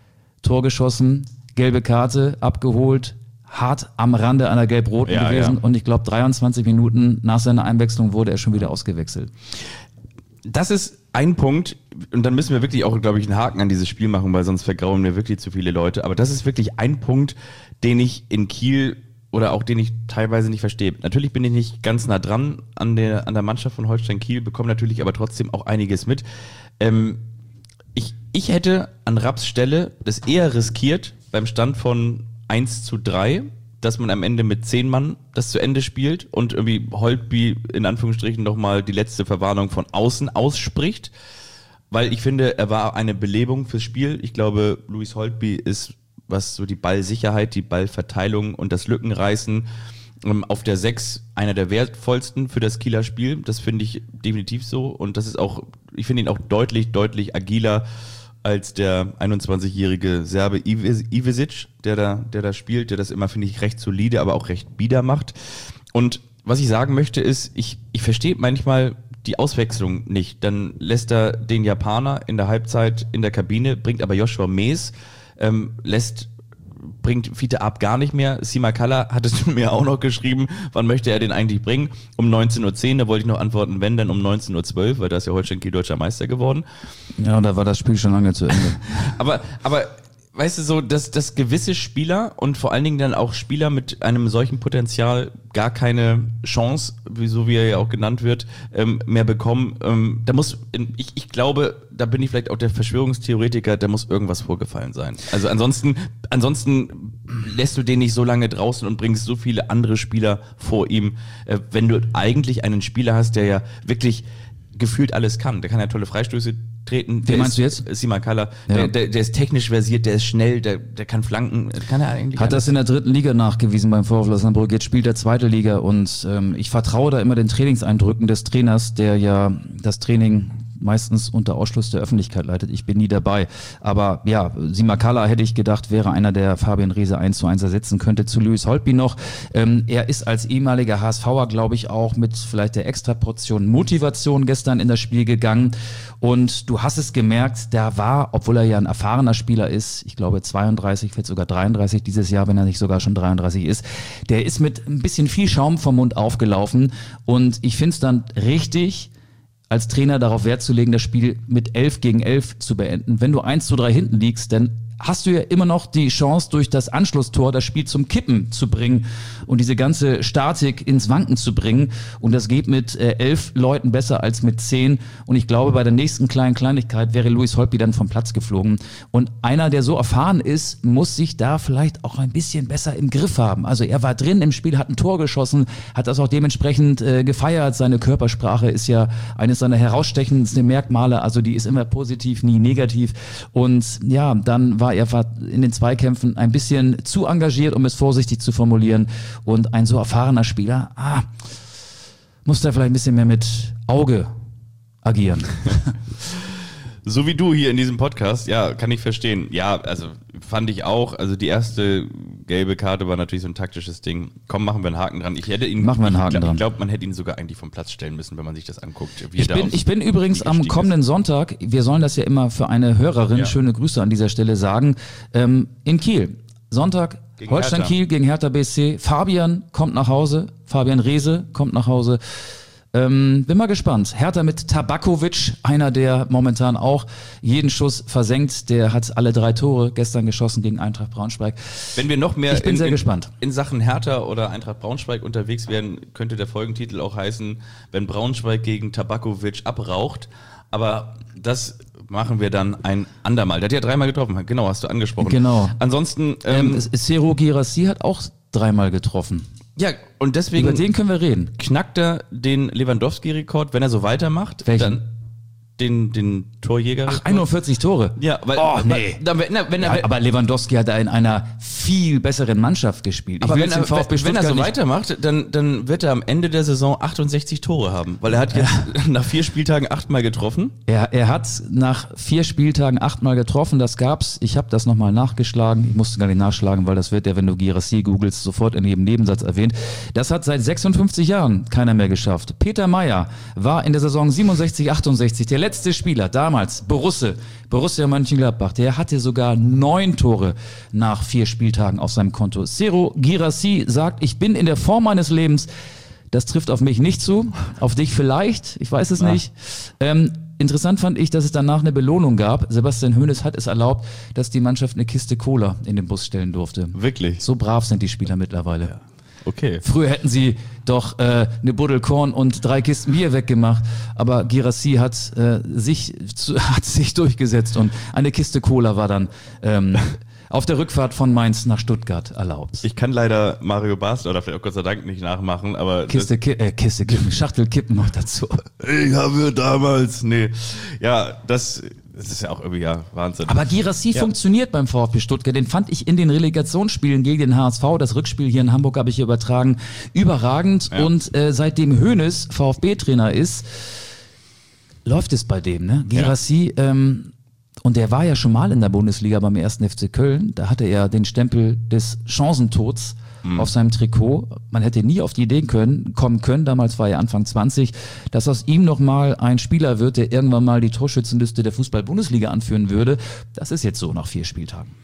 Tor geschossen, gelbe Karte, abgeholt, hart am Rande einer Gelb-Roten ja, gewesen. Ja. Und ich glaube, dreiundzwanzig Minuten nach seiner Einwechslung wurde er schon wieder ausgewechselt. Das ist ein Punkt, und dann müssen wir wirklich auch, glaube ich, einen Haken an dieses Spiel machen, weil sonst vergrauen mir wirklich zu viele Leute. Aber das ist wirklich ein Punkt, den ich in Kiel oder auch den ich teilweise nicht verstehe. Natürlich bin ich nicht ganz nah dran an der, an der Mannschaft von Holstein Kiel, bekomme natürlich aber trotzdem auch einiges mit. Ähm, ich, ich hätte an Rapps Stelle das eher riskiert beim Stand von eins zu drei, dass man am Ende mit zehn Mann das zu Ende spielt und irgendwie Holtby in Anführungsstrichen nochmal die letzte Verwarnung von außen ausspricht. weil ich finde, er war eine Belebung fürs Spiel. Ich glaube, Louis Holtby ist, was so die Ballsicherheit, die Ballverteilung und das Lückenreißen ähm, auf der sechs einer der wertvollsten für das Kieler Spiel. Das finde ich definitiv so. Und das ist auch, ich finde ihn auch deutlich, deutlich agiler als der einundzwanzigjährige Serbe Ivesic, der da, der da spielt, der das immer, finde ich, recht solide, aber auch recht bieder macht. Und was ich sagen möchte ist, ich, ich verstehe manchmal die Auswechslung nicht. Dann lässt er den Japaner in der Halbzeit in der Kabine, bringt aber Joshua Mees, ähm, lässt bringt Fiete Ab gar nicht mehr. Simakala hattest du mir auch noch geschrieben, wann möchte er den eigentlich bringen? Um neunzehn Uhr zehn, da wollte ich noch antworten, wenn, dann um neunzehn Uhr zwölf, weil da ist ja Holstein Kiel deutscher Meister geworden. Ja, da war das Spiel schon lange zu Ende. aber, aber, weißt du so, dass, dass gewisse Spieler und vor allen Dingen dann auch Spieler mit einem solchen Potenzial gar keine Chance, wie, so wie er ja auch genannt wird, ähm, mehr bekommen. Ähm, da muss, ich, ich glaube, da bin ich vielleicht auch der Verschwörungstheoretiker, da muss irgendwas vorgefallen sein. Also ansonsten, ansonsten lässt du den nicht so lange draußen und bringst so viele andere Spieler vor ihm, äh, wenn du eigentlich einen Spieler hast, der ja wirklich gefühlt alles kann. Der kann ja tolle Freistöße treten. Wen meinst du jetzt? Simakala. Ja. Der, der, der ist technisch versiert, der ist schnell, der, der kann flanken. Kann er eigentlich Hat alles. das in der dritten Liga nachgewiesen beim VfL Osnabrück. Jetzt spielt er zweite Liga und ähm, ich vertraue da immer den Trainingseindrücken des Trainers, der ja das Training meistens unter Ausschluss der Öffentlichkeit leitet. Ich bin nie dabei. Aber ja, Simakala hätte ich gedacht, wäre einer, der Fabian Reese eins zu eins ersetzen könnte. Zu Louis Holtby noch. Ähm, er ist als ehemaliger HSVer, glaube ich, auch mit vielleicht der Extraportion Motivation gestern in das Spiel gegangen. Und du hast es gemerkt, der war, obwohl er ja ein erfahrener Spieler ist, ich glaube zweiunddreißig, vielleicht sogar dreiunddreißig dieses Jahr, wenn er nicht sogar schon dreiunddreißig ist, der ist mit ein bisschen viel Schaum vom Mund aufgelaufen. Und ich finde es dann richtig, als Trainer darauf Wert zu legen, das Spiel mit elf gegen elf zu beenden. Wenn du eins zu drei hinten liegst, dann hast du ja immer noch die Chance, durch das Anschlusstor das Spiel zum Kippen zu bringen und diese ganze Statik ins Wanken zu bringen. Und das geht mit äh, elf Leuten besser als mit zehn. Und ich glaube, bei der nächsten kleinen Kleinigkeit wäre Louis Holtby dann vom Platz geflogen. Und einer, der so erfahren ist, muss sich da vielleicht auch ein bisschen besser im Griff haben. Also er war drin im Spiel, hat ein Tor geschossen, hat das auch dementsprechend äh, gefeiert. Seine Körpersprache ist ja eines seiner herausstechendsten Merkmale. Also die ist immer positiv, nie negativ. Und ja, dann war er war in den Zweikämpfen ein bisschen zu engagiert, um es vorsichtig zu formulieren. Und ein so erfahrener Spieler, ah, muss da vielleicht ein bisschen mehr mit Auge agieren. So wie du hier in diesem Podcast, ja, kann ich verstehen. Ja, also fand ich auch. Also die erste gelbe Karte war natürlich so ein taktisches Ding. Komm, machen wir einen Haken dran. Ich hätte ihn, machen wir einen Haken ich, dran. Ich glaube, man hätte ihn sogar eigentlich vom Platz stellen müssen, wenn man sich das anguckt. Wie Ich bin, ich bin übrigens am kommenden ist. Sonntag, wir sollen das ja immer für eine Hörerin, ja. Schöne Grüße an dieser Stelle sagen, ähm, in Kiel. Sonntag, gegen Holstein Hertha. Kiel gegen Hertha B S C. Fabian kommt nach Hause. Fabian Reese kommt nach Hause. Ähm, bin mal gespannt. Hertha mit Tabakovic, einer, der momentan auch jeden Schuss versenkt. Der hat alle drei Tore gestern geschossen gegen Eintracht Braunschweig. Wenn wir noch mehr ich bin in, sehr in, gespannt. in Sachen Hertha oder Eintracht Braunschweig unterwegs werden, könnte der Folgentitel auch heißen, wenn Braunschweig gegen Tabakovic abraucht. Aber das machen wir dann ein andermal. Der hat ja dreimal getroffen. Genau, hast du angesprochen. Genau. Ansonsten... Ähm, ähm, Serhou Guirassy hat auch dreimal getroffen. Ja, und deswegen über den können wir reden. Knackt er den Lewandowski-Rekord, wenn er so weitermacht. Welchen? Dann den, den Torjäger. Ach, einundvierzig Tore. Ja, weil, oh, nee. Dann, wenn er, wenn er, ja, aber Lewandowski hat da in einer viel besseren Mannschaft gespielt. Ich aber will wenn, er, VfB wenn er so nicht weitermacht, dann, dann wird er am Ende der Saison achtundsechzig Tore haben. Weil er hat jetzt ja. nach vier Spieltagen achtmal getroffen. Er, er hat nach vier Spieltagen achtmal getroffen. Das gab's. Ich habe das nochmal nachgeschlagen. Ich musste gar nicht nachschlagen, weil das wird ja, wenn du Guirassy googelst, sofort in jedem Nebensatz erwähnt. Das hat seit sechsundfünfzig Jahren keiner mehr geschafft. Peter Meyer war in der Saison siebenundsechzig achtundsechzig der letzte Spieler, damals Borusse, Borussia Mönchengladbach. Der hatte sogar neun Tore nach vier Spieltagen auf seinem Konto. Serhou Guirassy sagt, ich bin in der Form meines Lebens. Das trifft auf mich nicht zu, auf dich vielleicht, ich weiß es ja. nicht. Ähm, interessant fand ich, dass es danach eine Belohnung gab. Sebastian Hoeneß hat es erlaubt, dass die Mannschaft eine Kiste Cola in den Bus stellen durfte. Wirklich? So brav sind die Spieler mittlerweile. Ja. Okay. Früher hätten sie doch äh, eine Buddel Korn und drei Kisten Bier weggemacht, aber Guirassy hat, äh, sich, zu, hat sich durchgesetzt und eine Kiste Cola war dann ähm, auf der Rückfahrt von Mainz nach Stuttgart erlaubt. Ich kann leider Mario Basler oder vielleicht auch Gott sei Dank nicht nachmachen, aber... Kiste, Ki- äh, Kiste Kippen, Schachtel Kippen noch dazu. Ich habe damals... Nee. Ja, das... Das ist ja auch irgendwie ja Wahnsinn. Aber Guirassy ja. funktioniert beim VfB Stuttgart. Den fand ich in den Relegationsspielen gegen den H S V, das Rückspiel hier in Hamburg habe ich hier übertragen, überragend. Ja. Und äh, seitdem Hoeneß VfB-Trainer ist, läuft es bei dem. Ne? Guirassy, ja. ähm, und der war ja schon mal in der Bundesliga beim ersten F C Köln. Da hatte er den Stempel des Chancentods mhm. auf seinem Trikot. Man hätte nie auf die Idee können, kommen können, damals war er Anfang zwanzig, dass aus ihm nochmal ein Spieler wird, der irgendwann mal die Torschützenliste der Fußball-Bundesliga anführen würde. Das ist jetzt so nach vier Spieltagen.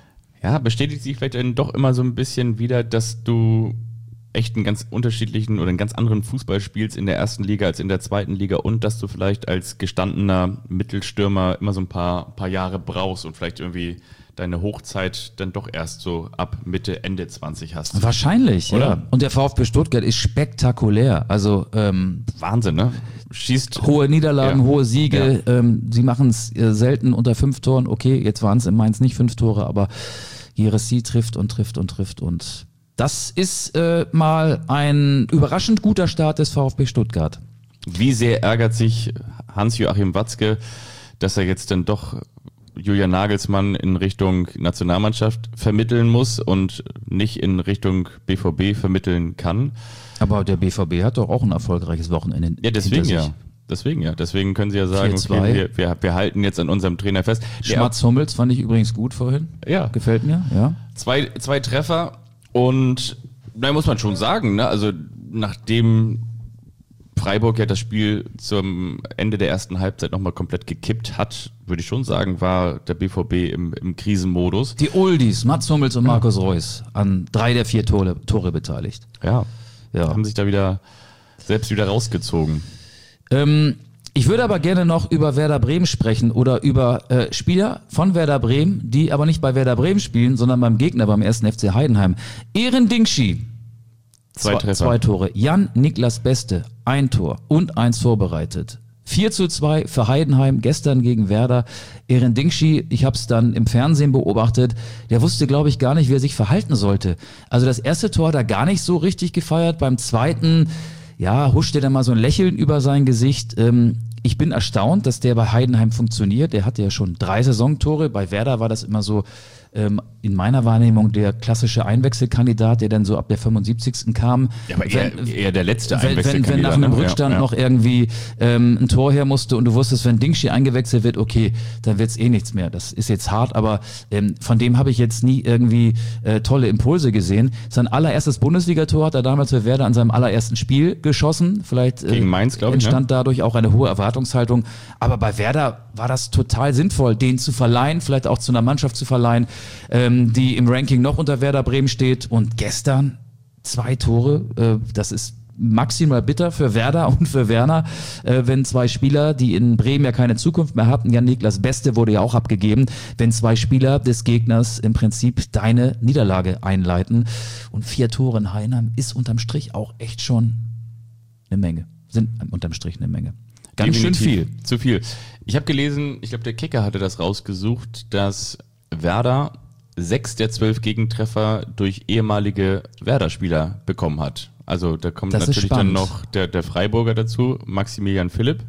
Ja, bestätigt sich vielleicht dann doch immer so ein bisschen wieder, dass du echt einen ganz unterschiedlichen oder einen ganz anderen Fußball spielst in der ersten Liga als in der zweiten Liga und dass du vielleicht als gestandener Mittelstürmer immer so ein paar, paar Jahre brauchst und vielleicht irgendwie deine Hochzeit dann doch erst so ab Mitte, Ende zwanzig hast. Wahrscheinlich, oder? Ja. Und der VfB Stuttgart ist spektakulär. Also ähm, Wahnsinn, ne? Schießt hohe Niederlagen, ja. hohe Siege. Ja. Ähm, sie machen es äh, selten unter fünf Toren. Okay, jetzt waren es in Mainz nicht fünf Tore, aber Guirassy trifft und trifft und trifft und das ist äh, mal ein überraschend guter Start des VfB Stuttgart. Wie sehr ärgert sich Hans-Joachim Watzke, dass er jetzt dann doch Julian Nagelsmann in Richtung Nationalmannschaft vermitteln muss und nicht in Richtung B V B vermitteln kann. Aber der B V B hat doch auch ein erfolgreiches Wochenende. Ja, deswegen ja. Deswegen ja. Deswegen können sie ja sagen, okay, wir, wir, wir halten jetzt an unserem Trainer fest. Schmatz Hummels fand ich übrigens gut vorhin. Ja. Gefällt mir, ja. Zwei, zwei Treffer und da muss man schon sagen, ne, also nachdem Freiburg ja das Spiel zum Ende der ersten Halbzeit nochmal komplett gekippt hat, würde ich schon sagen, war der B V B im, im Krisenmodus. Die Oldies, Mats Hummels und Markus Reus, an drei der vier Tore, Tore beteiligt. Ja, ja, haben sich da wieder selbst wieder rausgezogen. Ähm, ich würde aber gerne noch über Werder Bremen sprechen oder über äh, Spieler von Werder Bremen, die aber nicht bei Werder Bremen spielen, sondern beim Gegner, beim ersten F C Heidenheim. Eren Dingschi. Zwei Treffer. Zwei Tore. Jan Niklas Beste, ein Tor und eins vorbereitet. vier zu zwei für Heidenheim, gestern gegen Werder. Eren Dingschi, ich habe es dann im Fernsehen beobachtet, der wusste, glaube ich, gar nicht, wie er sich verhalten sollte. Also das erste Tor hat er gar nicht so richtig gefeiert. Beim zweiten, ja, huschte dann mal so ein Lächeln über sein Gesicht. Ähm, ich bin erstaunt, dass der bei Heidenheim funktioniert. Der hatte ja schon drei Saisontore. Bei Werder war das immer so ähm, in meiner Wahrnehmung der klassische Einwechselkandidat, der dann so ab der fünfundsiebzigsten kam. Ja, aber eher, wenn, eher der letzte wenn, Einwechselkandidat. Wenn nach einem ne? Rückstand ja, ja. noch irgendwie ähm, ein Tor her musste und du wusstest, wenn Dingschi eingewechselt wird, okay, dann wird's eh nichts mehr. Das ist jetzt hart, aber ähm, von dem habe ich jetzt nie irgendwie äh, tolle Impulse gesehen. Sein allererstes Bundesligator hat er damals für Werder an seinem allerersten Spiel geschossen. Vielleicht äh, gegen Mainz, glaube ich. Entstand ne? dadurch auch eine hohe Erwartungshaltung. Aber bei Werder war das total sinnvoll, den zu verleihen, vielleicht auch zu einer Mannschaft zu verleihen, ähm, die im Ranking noch unter Werder Bremen steht. Und gestern zwei Tore, äh, das ist maximal bitter für Werder und für Werner, äh, wenn zwei Spieler, die in Bremen ja keine Zukunft mehr hatten, Jan Niklas Beste wurde ja auch abgegeben, wenn zwei Spieler des Gegners im Prinzip deine Niederlage einleiten. Und vier Tore in Heidenheim ist unterm Strich auch echt schon eine Menge. Sind unterm Strich eine Menge. Ganz Definitiv schön viel. Zu viel. Ich habe gelesen, ich glaube der Kicker hatte das rausgesucht, dass Werder sechs der zwölf Gegentreffer durch ehemalige Werder-Spieler bekommen hat. Also da kommt Das ist natürlich dann spannend. noch der, der Freiburger dazu, Maximilian Philipp.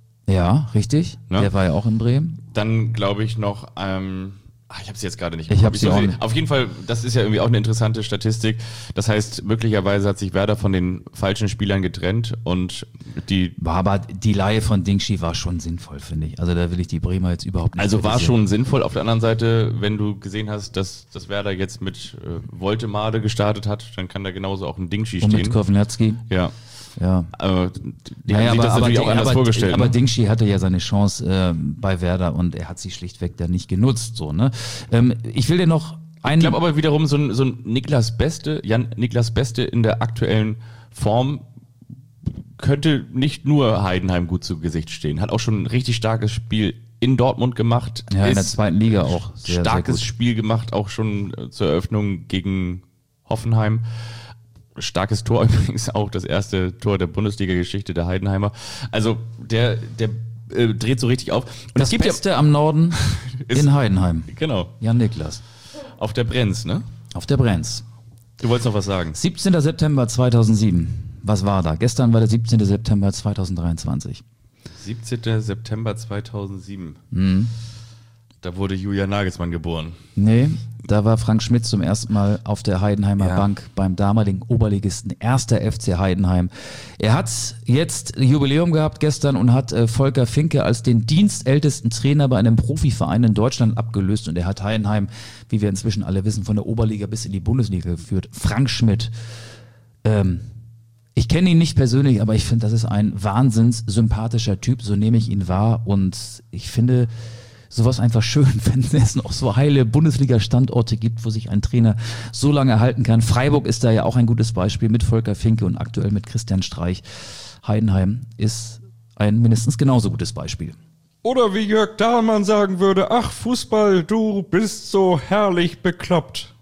Ja, richtig. Ne? Der war ja auch in Bremen. Dann glaube ich noch, ähm, ach, ich habe sie jetzt gerade nicht. im Ich Kopf. hab sie so auch viel- nicht. Auf jeden Fall, das ist ja irgendwie auch eine interessante Statistik. Das heißt, möglicherweise hat sich Werder von den falschen Spielern getrennt und die War aber die Leihe von Dingschi war schon sinnvoll, finde ich. Also da will ich die Bremer jetzt überhaupt nicht Also war kritisieren. schon sinnvoll. Auf der anderen Seite, wenn du gesehen hast, dass das Werder jetzt mit äh, Woltemade gestartet hat, dann kann da genauso auch ein Dingschi Und mit stehen. Kowalski. Ja, Ja. aber die Naja, haben sich das natürlich auch Ding- anders aber, vorgestellt. aber ne? Dingschi hatte ja seine Chance äh, bei Werder und er hat sie schlichtweg dann nicht genutzt. So, ne? ähm, ich will dir noch Ich einen... glaube aber wiederum, so ein, so ein Niklas Beste, Jan Niklas Beste in der aktuellen Form könnte nicht nur Heidenheim gut zu Gesicht stehen. Hat auch schon ein richtig starkes Spiel in Dortmund gemacht. ja, in der ist zweiten Liga auch sehr, starkes sehr gut. Spiel gemacht, auch schon äh, zur Eröffnung gegen Hoffenheim. Starkes Tor übrigens auch, das erste Tor der Bundesliga-Geschichte der Heidenheimer. Also der, der äh, dreht so richtig auf. Und das es gibt Beste ja, am Norden ist, in Heidenheim. Genau. Jan Niklas. Auf der Brenz, ne? Auf der Brenz. Du wolltest noch was sagen. siebzehnter September zweitausendsieben. Was war da? Gestern war der siebzehnter September zweitausenddreiundzwanzig. siebzehnter September zweitausendsieben. Mhm. Da wurde Julian Nagelsmann geboren. Nee, da war Frank Schmidt zum ersten Mal auf der Heidenheimer Ja. Bank beim damaligen Oberligisten erster F C Heidenheim. Er hat jetzt Jubiläum gehabt gestern und hat äh, Volker Finke als den dienstältesten Trainer bei einem Profiverein in Deutschland abgelöst und er hat Heidenheim, wie wir inzwischen alle wissen, von der Oberliga bis in die Bundesliga geführt. Frank Schmidt. Ähm, ich kenne ihn nicht persönlich, aber ich finde, das ist ein wahnsinns sympathischer Typ, so nehme ich ihn wahr und ich finde sowas einfach schön, wenn es noch so heile Bundesliga-Standorte gibt, wo sich ein Trainer so lange halten kann. Freiburg ist da ja auch ein gutes Beispiel mit Volker Finke und aktuell mit Christian Streich. Heidenheim ist ein mindestens genauso gutes Beispiel. Oder wie Jörg Dahlmann sagen würde, ach Fußball, du bist so herrlich bekloppt.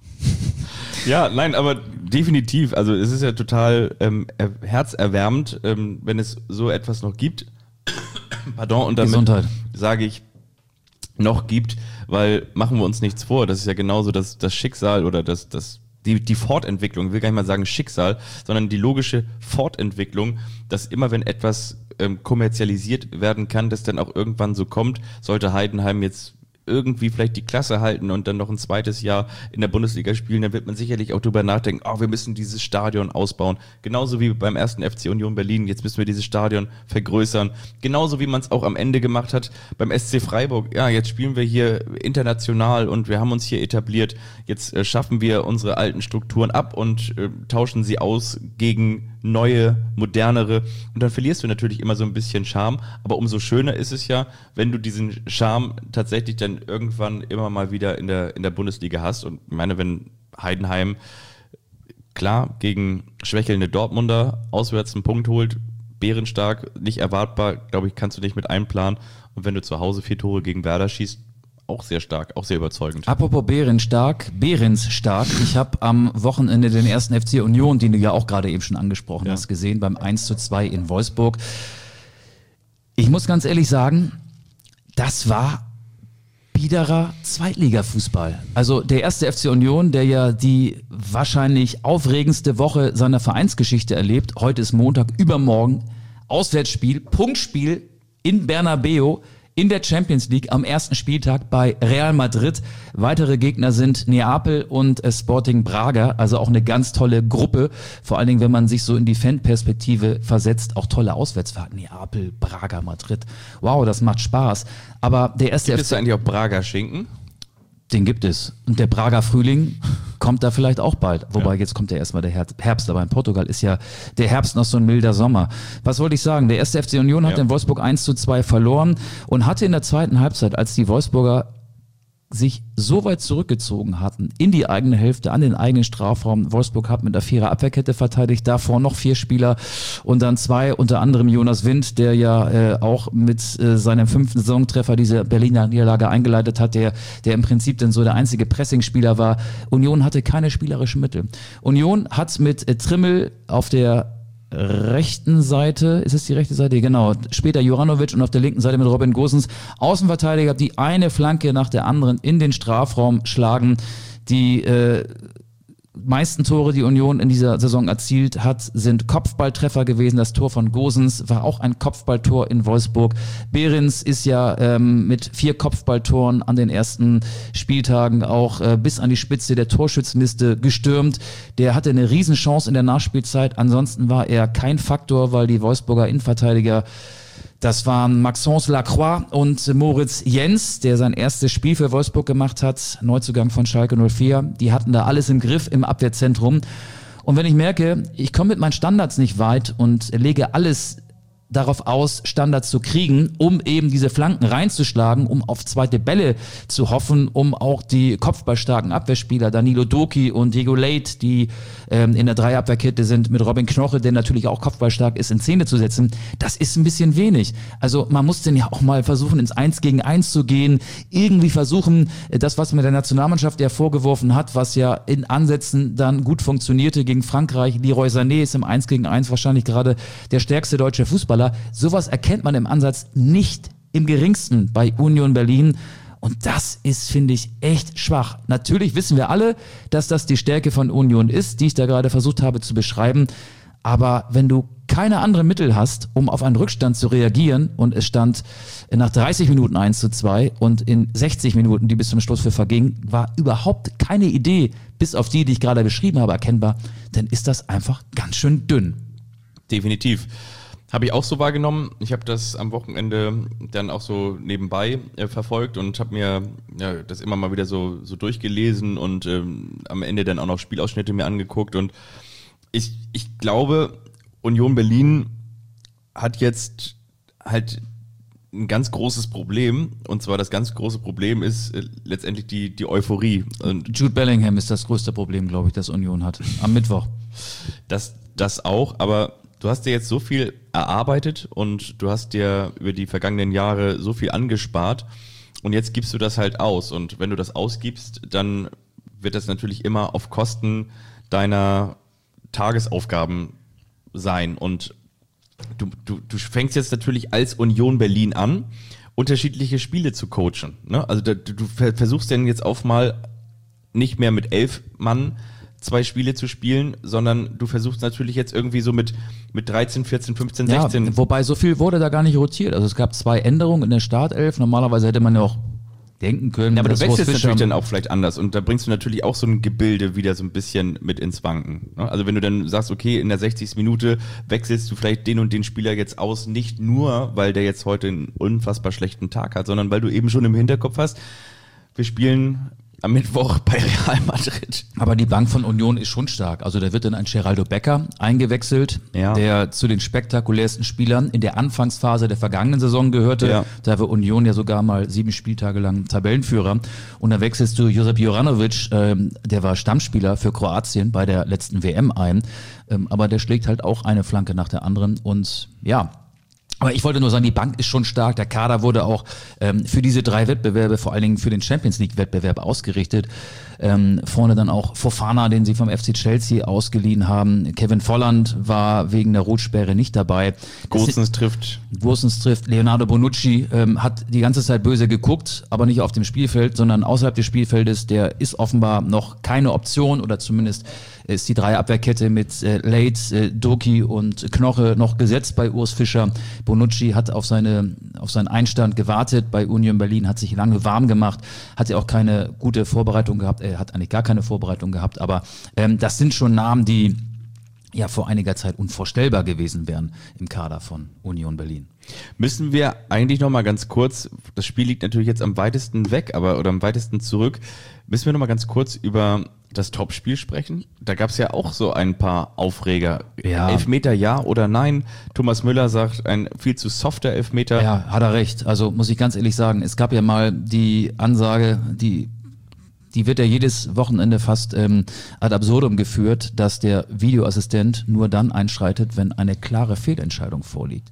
Ja, nein, aber definitiv. Also es ist ja total ähm, er- herzerwärmend, ähm, wenn es so etwas noch gibt. Pardon, und damit Gesundheit. sage ich, noch gibt, weil machen wir uns nichts vor, das ist ja genauso das, das Schicksal oder das, das, die, die Fortentwicklung, ich will gar nicht mal sagen Schicksal, sondern die logische Fortentwicklung, dass immer wenn etwas ähm, kommerzialisiert werden kann, das dann auch irgendwann so kommt, sollte Heidenheim jetzt irgendwie vielleicht die Klasse halten und dann noch ein zweites Jahr in der Bundesliga spielen, dann wird man sicherlich auch drüber nachdenken, oh, wir müssen dieses Stadion ausbauen. Genauso wie beim ersten F C Union Berlin, jetzt müssen wir dieses Stadion vergrößern. Genauso wie man es auch am Ende gemacht hat beim S C Freiburg. Ja, jetzt spielen wir hier international und wir haben uns hier etabliert. Jetzt äh, schaffen wir unsere alten Strukturen ab und äh, tauschen sie aus gegen neue, modernere. Und dann verlierst du natürlich immer so ein bisschen Charme. Aber umso schöner ist es ja, wenn du diesen Charme tatsächlich dann irgendwann immer mal wieder in der, in der Bundesliga hast. Und ich meine, wenn Heidenheim klar gegen schwächelnde Dortmunder auswärts einen Punkt holt, bärenstark, nicht erwartbar, glaube ich, kannst du nicht mit einplanen. Und wenn du zu Hause vier Tore gegen Werder schießt, auch sehr stark, auch sehr überzeugend. Apropos Behrens-stark, Behrens-stark. Ich habe am Wochenende den ersten F C Union, den du ja auch gerade eben schon angesprochen Ja. hast, gesehen, beim eins zu zwei in Wolfsburg. Ich muss ganz ehrlich sagen, das war biederer Zweitliga-Fußball. Also der erste F C Union, der ja die wahrscheinlich aufregendste Woche seiner Vereinsgeschichte erlebt. Heute ist Montag, übermorgen Auswärtsspiel, Punktspiel in Bernabeu in der Champions League am ersten Spieltag bei Real Madrid. Weitere Gegner sind Neapel und äh, Sporting Braga, also auch eine ganz tolle Gruppe. Vor allen Dingen, wenn man sich so in die Fanperspektive versetzt, auch tolle Auswärtsfahrten. Neapel, Braga, Madrid. Wow, das macht Spaß. Aber der erste Gibt F es C, da eigentlich auch Braga Schinken? den gibt es. Und der Prager Frühling kommt da vielleicht auch bald. Wobei, jetzt kommt ja erstmal der Her- Herbst. Aber in Portugal ist ja der Herbst noch so ein milder Sommer. Was wollte ich sagen? Der erste F C Union hat Ja. in Wolfsburg eins zu zwei verloren und hatte in der zweiten Halbzeit, als die Wolfsburger sich so weit zurückgezogen hatten in die eigene Hälfte, an den eigenen Strafraum. Wolfsburg hat mit der Vierer Abwehrkette verteidigt, davor noch vier Spieler und dann zwei, unter anderem Jonas Wind, der ja äh, auch mit äh, seinem fünften Saisontreffer diese Berliner Niederlage eingeleitet hat, der, der im Prinzip dann so der einzige Pressingspieler war. Union hatte keine spielerischen Mittel. Union hat mit äh, Trimmel auf der rechten Seite, ist es die rechte Seite? Genau, später Juranovic und auf der linken Seite mit Robin Gosens Außenverteidiger, die eine Flanke nach der anderen in den Strafraum schlagen. Die äh, meisten Tore, die Union in dieser Saison erzielt hat, sind Kopfballtreffer gewesen. Das Tor von Gosens war auch ein Kopfballtor in Wolfsburg. Behrens ist ja ähm, mit vier Kopfballtoren an den ersten Spieltagen auch äh, bis an die Spitze der Torschützenliste gestürmt. Der hatte eine Riesenchance in der Nachspielzeit. Ansonsten war er kein Faktor, weil die Wolfsburger Innenverteidiger, das waren Maxence Lacroix und Moritz Jens, der sein erstes Spiel für Wolfsburg gemacht hat, Neuzugang von Schalke null vier. Die hatten da alles im Griff im Abwehrzentrum. Und wenn ich merke, ich komme mit meinen Standards nicht weit und lege alles darauf aus, Standards zu kriegen, um eben diese Flanken reinzuschlagen, um auf zweite Bälle zu hoffen, um auch die kopfballstarken Abwehrspieler, Danilo Doki und Diego Late, die ähm, in der Dreierabwehrkette sind, mit Robin Knoche, der natürlich auch kopfballstark ist, in Szene zu setzen. Das ist ein bisschen wenig. Also man muss denn ja auch mal versuchen, ins Eins gegen Eins zu gehen, irgendwie versuchen, das, was man der Nationalmannschaft ja vorgeworfen hat, was ja in Ansätzen dann gut funktionierte gegen Frankreich. Leroy Sané ist im Eins gegen Eins wahrscheinlich gerade der stärkste deutsche Fußballer. Sowas erkennt man im Ansatz nicht im geringsten bei Union Berlin. Und das ist, finde ich, echt schwach. Natürlich wissen wir alle, dass das die Stärke von Union ist, die ich da gerade versucht habe zu beschreiben. Aber wenn du keine anderen Mittel hast, um auf einen Rückstand zu reagieren, und es stand nach dreißig Minuten eins zu zwei und in sechzig Minuten, die bis zum Schluss für vergingen, war überhaupt keine Idee, bis auf die, die ich gerade beschrieben habe, erkennbar, dann ist das einfach ganz schön dünn. Definitiv. Habe ich auch so wahrgenommen. Ich habe das am Wochenende dann auch so nebenbei äh, verfolgt und habe mir ja, das immer mal wieder so, so durchgelesen und ähm, am Ende dann auch noch Spielausschnitte mir angeguckt. Und ich, ich glaube, Union Berlin hat jetzt halt ein ganz großes Problem. Und zwar das ganz große Problem ist äh, letztendlich die, die Euphorie. Und Jude Bellingham ist das größte Problem, glaube ich, das Union hat. Am Mittwoch. Das, das auch, aber du hast dir jetzt so viel erarbeitet und du hast dir über die vergangenen Jahre so viel angespart und jetzt gibst du das halt aus. Und wenn du das ausgibst, dann wird das natürlich immer auf Kosten deiner Tagesaufgaben sein. Und du, du, du fängst jetzt natürlich als Union Berlin an, unterschiedliche Spiele zu coachen. Ne? Also da, du versuchst denn jetzt auch mal nicht mehr mit elf Mann zwei Spiele zu spielen, sondern du versuchst natürlich jetzt irgendwie so mit, mit dreizehn, vierzehn, fünfzehn, sechzehn. Ja, wobei so viel wurde da gar nicht rotiert. Also es gab zwei Änderungen in der Startelf. Normalerweise hätte man ja auch denken können. Ja, aber du wechselst Fischer natürlich dann auch vielleicht anders und da bringst du natürlich auch so ein Gebilde wieder so ein bisschen mit ins Wanken. Ne? Also wenn du dann sagst, okay, in der sechzigsten Minute wechselst du vielleicht den und den Spieler jetzt aus, nicht nur, weil der jetzt heute einen unfassbar schlechten Tag hat, sondern weil du eben schon im Hinterkopf hast, wir spielen am Mittwoch bei Real Madrid. Aber die Bank von Union ist schon stark. Also da wird dann ein Geraldo Becker eingewechselt, ja. der zu den spektakulärsten Spielern in der Anfangsphase der vergangenen Saison gehörte. Ja. Da war Union ja sogar mal sieben Spieltage lang Tabellenführer. Und dann wechselst du Josip Juranovic, ähm, der war Stammspieler für Kroatien bei der letzten W M ein. Ähm, aber der schlägt halt auch eine Flanke nach der anderen. Und ja, aber ich wollte nur sagen, die Bank ist schon stark. Der Kader wurde auch ähm, für diese drei Wettbewerbe, vor allen Dingen für den Champions-League-Wettbewerb ausgerichtet. Ähm, vorne dann auch Fofana, den sie vom F C Chelsea ausgeliehen haben. Kevin Volland war wegen der Rotsperre nicht dabei. Gosens trifft. Gosens trifft. Leonardo Bonucci ähm, hat die ganze Zeit böse geguckt, aber nicht auf dem Spielfeld, sondern außerhalb des Spielfeldes. Der ist offenbar noch keine Option oder zumindest ist die Dreierabwehrkette mit äh, Late, äh, Doki und Knoche noch gesetzt bei Urs Fischer. Bonucci hat auf seine auf seinen Einstand gewartet bei Union Berlin, hat sich lange warm gemacht, hat ja auch keine gute Vorbereitung gehabt, er hat eigentlich gar keine Vorbereitung gehabt, aber ähm, das sind schon Namen, die ja vor einiger Zeit unvorstellbar gewesen wären im Kader von Union Berlin. Müssen wir eigentlich noch mal ganz kurz, das Spiel liegt natürlich jetzt am weitesten weg, aber oder am weitesten zurück, müssen wir noch mal ganz kurz über das Topspiel sprechen? Da gab es ja auch so ein paar Aufreger. Ja. Elfmeter ja oder nein? Thomas Müller sagt, ein viel zu softer Elfmeter. Ja, hat er recht. Also muss ich ganz ehrlich sagen, es gab ja mal die Ansage, die die wird ja jedes Wochenende fast ähm, ad absurdum geführt, dass der Videoassistent nur dann einschreitet, wenn eine klare Fehlentscheidung vorliegt.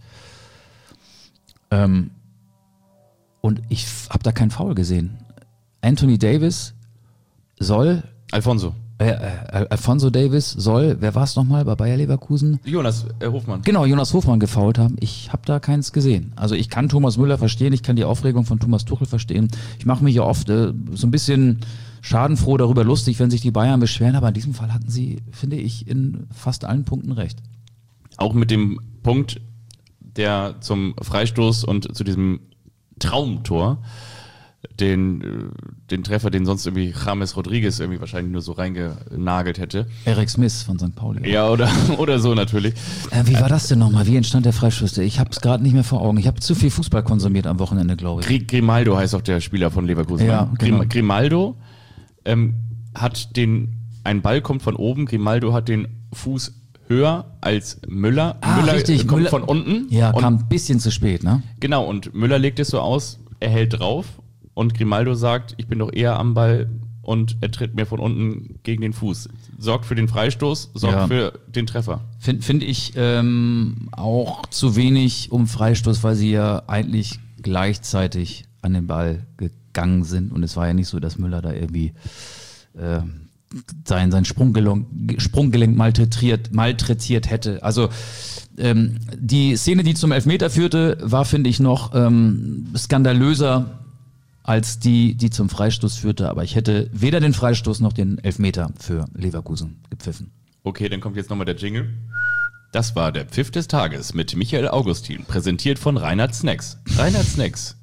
Ähm, und ich habe da kein Foul gesehen. Anthony Davis soll Alfonso. Äh, äh, Alfonso Davis soll, wer war es nochmal bei Bayer Leverkusen? Jonas äh, Hofmann. Genau, Jonas Hofmann gefoult haben. Ich habe da keins gesehen. Also ich kann Thomas Müller verstehen, ich kann die Aufregung von Thomas Tuchel verstehen. Ich mache mich ja oft äh, so ein bisschen schadenfroh darüber lustig, wenn sich die Bayern beschweren, aber in diesem Fall hatten sie, finde ich, in fast allen Punkten recht. Auch mit dem Punkt, der zum Freistoß und zu diesem Traumtor, den, den Treffer, den sonst irgendwie James Rodriguez irgendwie wahrscheinlich nur so reingenagelt hätte. Eric Smith von Sankt Pauli. Ja, oder, oder so natürlich. Äh, wie war das denn nochmal? Wie entstand der Freistoß? Ich habe es gerade nicht mehr vor Augen. Ich habe zu viel Fußball konsumiert am Wochenende, glaube ich. Gr- Grimaldo heißt auch der Spieler von Leverkusen. Ja, genau. Grim- Grimaldo ähm, hat den, ein Ball kommt von oben, Grimaldo hat den Fuß höher als Müller. Ah, Müller richtig, kommt Müller- von unten. Ja, und, kam ein bisschen zu spät, ne? Genau, und Müller legt es so aus, er hält drauf und Grimaldo sagt, ich bin doch eher am Ball und er tritt mir von unten gegen den Fuß. Sorgt für den Freistoß, sorgt Ja. für den Treffer. Finde find ich ähm, auch zu wenig um Freistoß, weil sie ja eigentlich gleichzeitig an den Ball gegangen sind und es war ja nicht so, dass Müller da irgendwie äh, sein, sein Sprunggelenk, Sprunggelenk malträtiert, malträtiert hätte. Also ähm, die Szene, die zum Elfmeter führte, war, finde ich, noch ähm, skandalöser als die, die zum Freistoß führte. Aber ich hätte weder den Freistoß noch den Elfmeter für Leverkusen gepfiffen. Okay, dann kommt jetzt nochmal der Jingle. Das war der Pfiff des Tages mit Michael Augustin, präsentiert von Reinhard Snacks. Reinhard Snacks.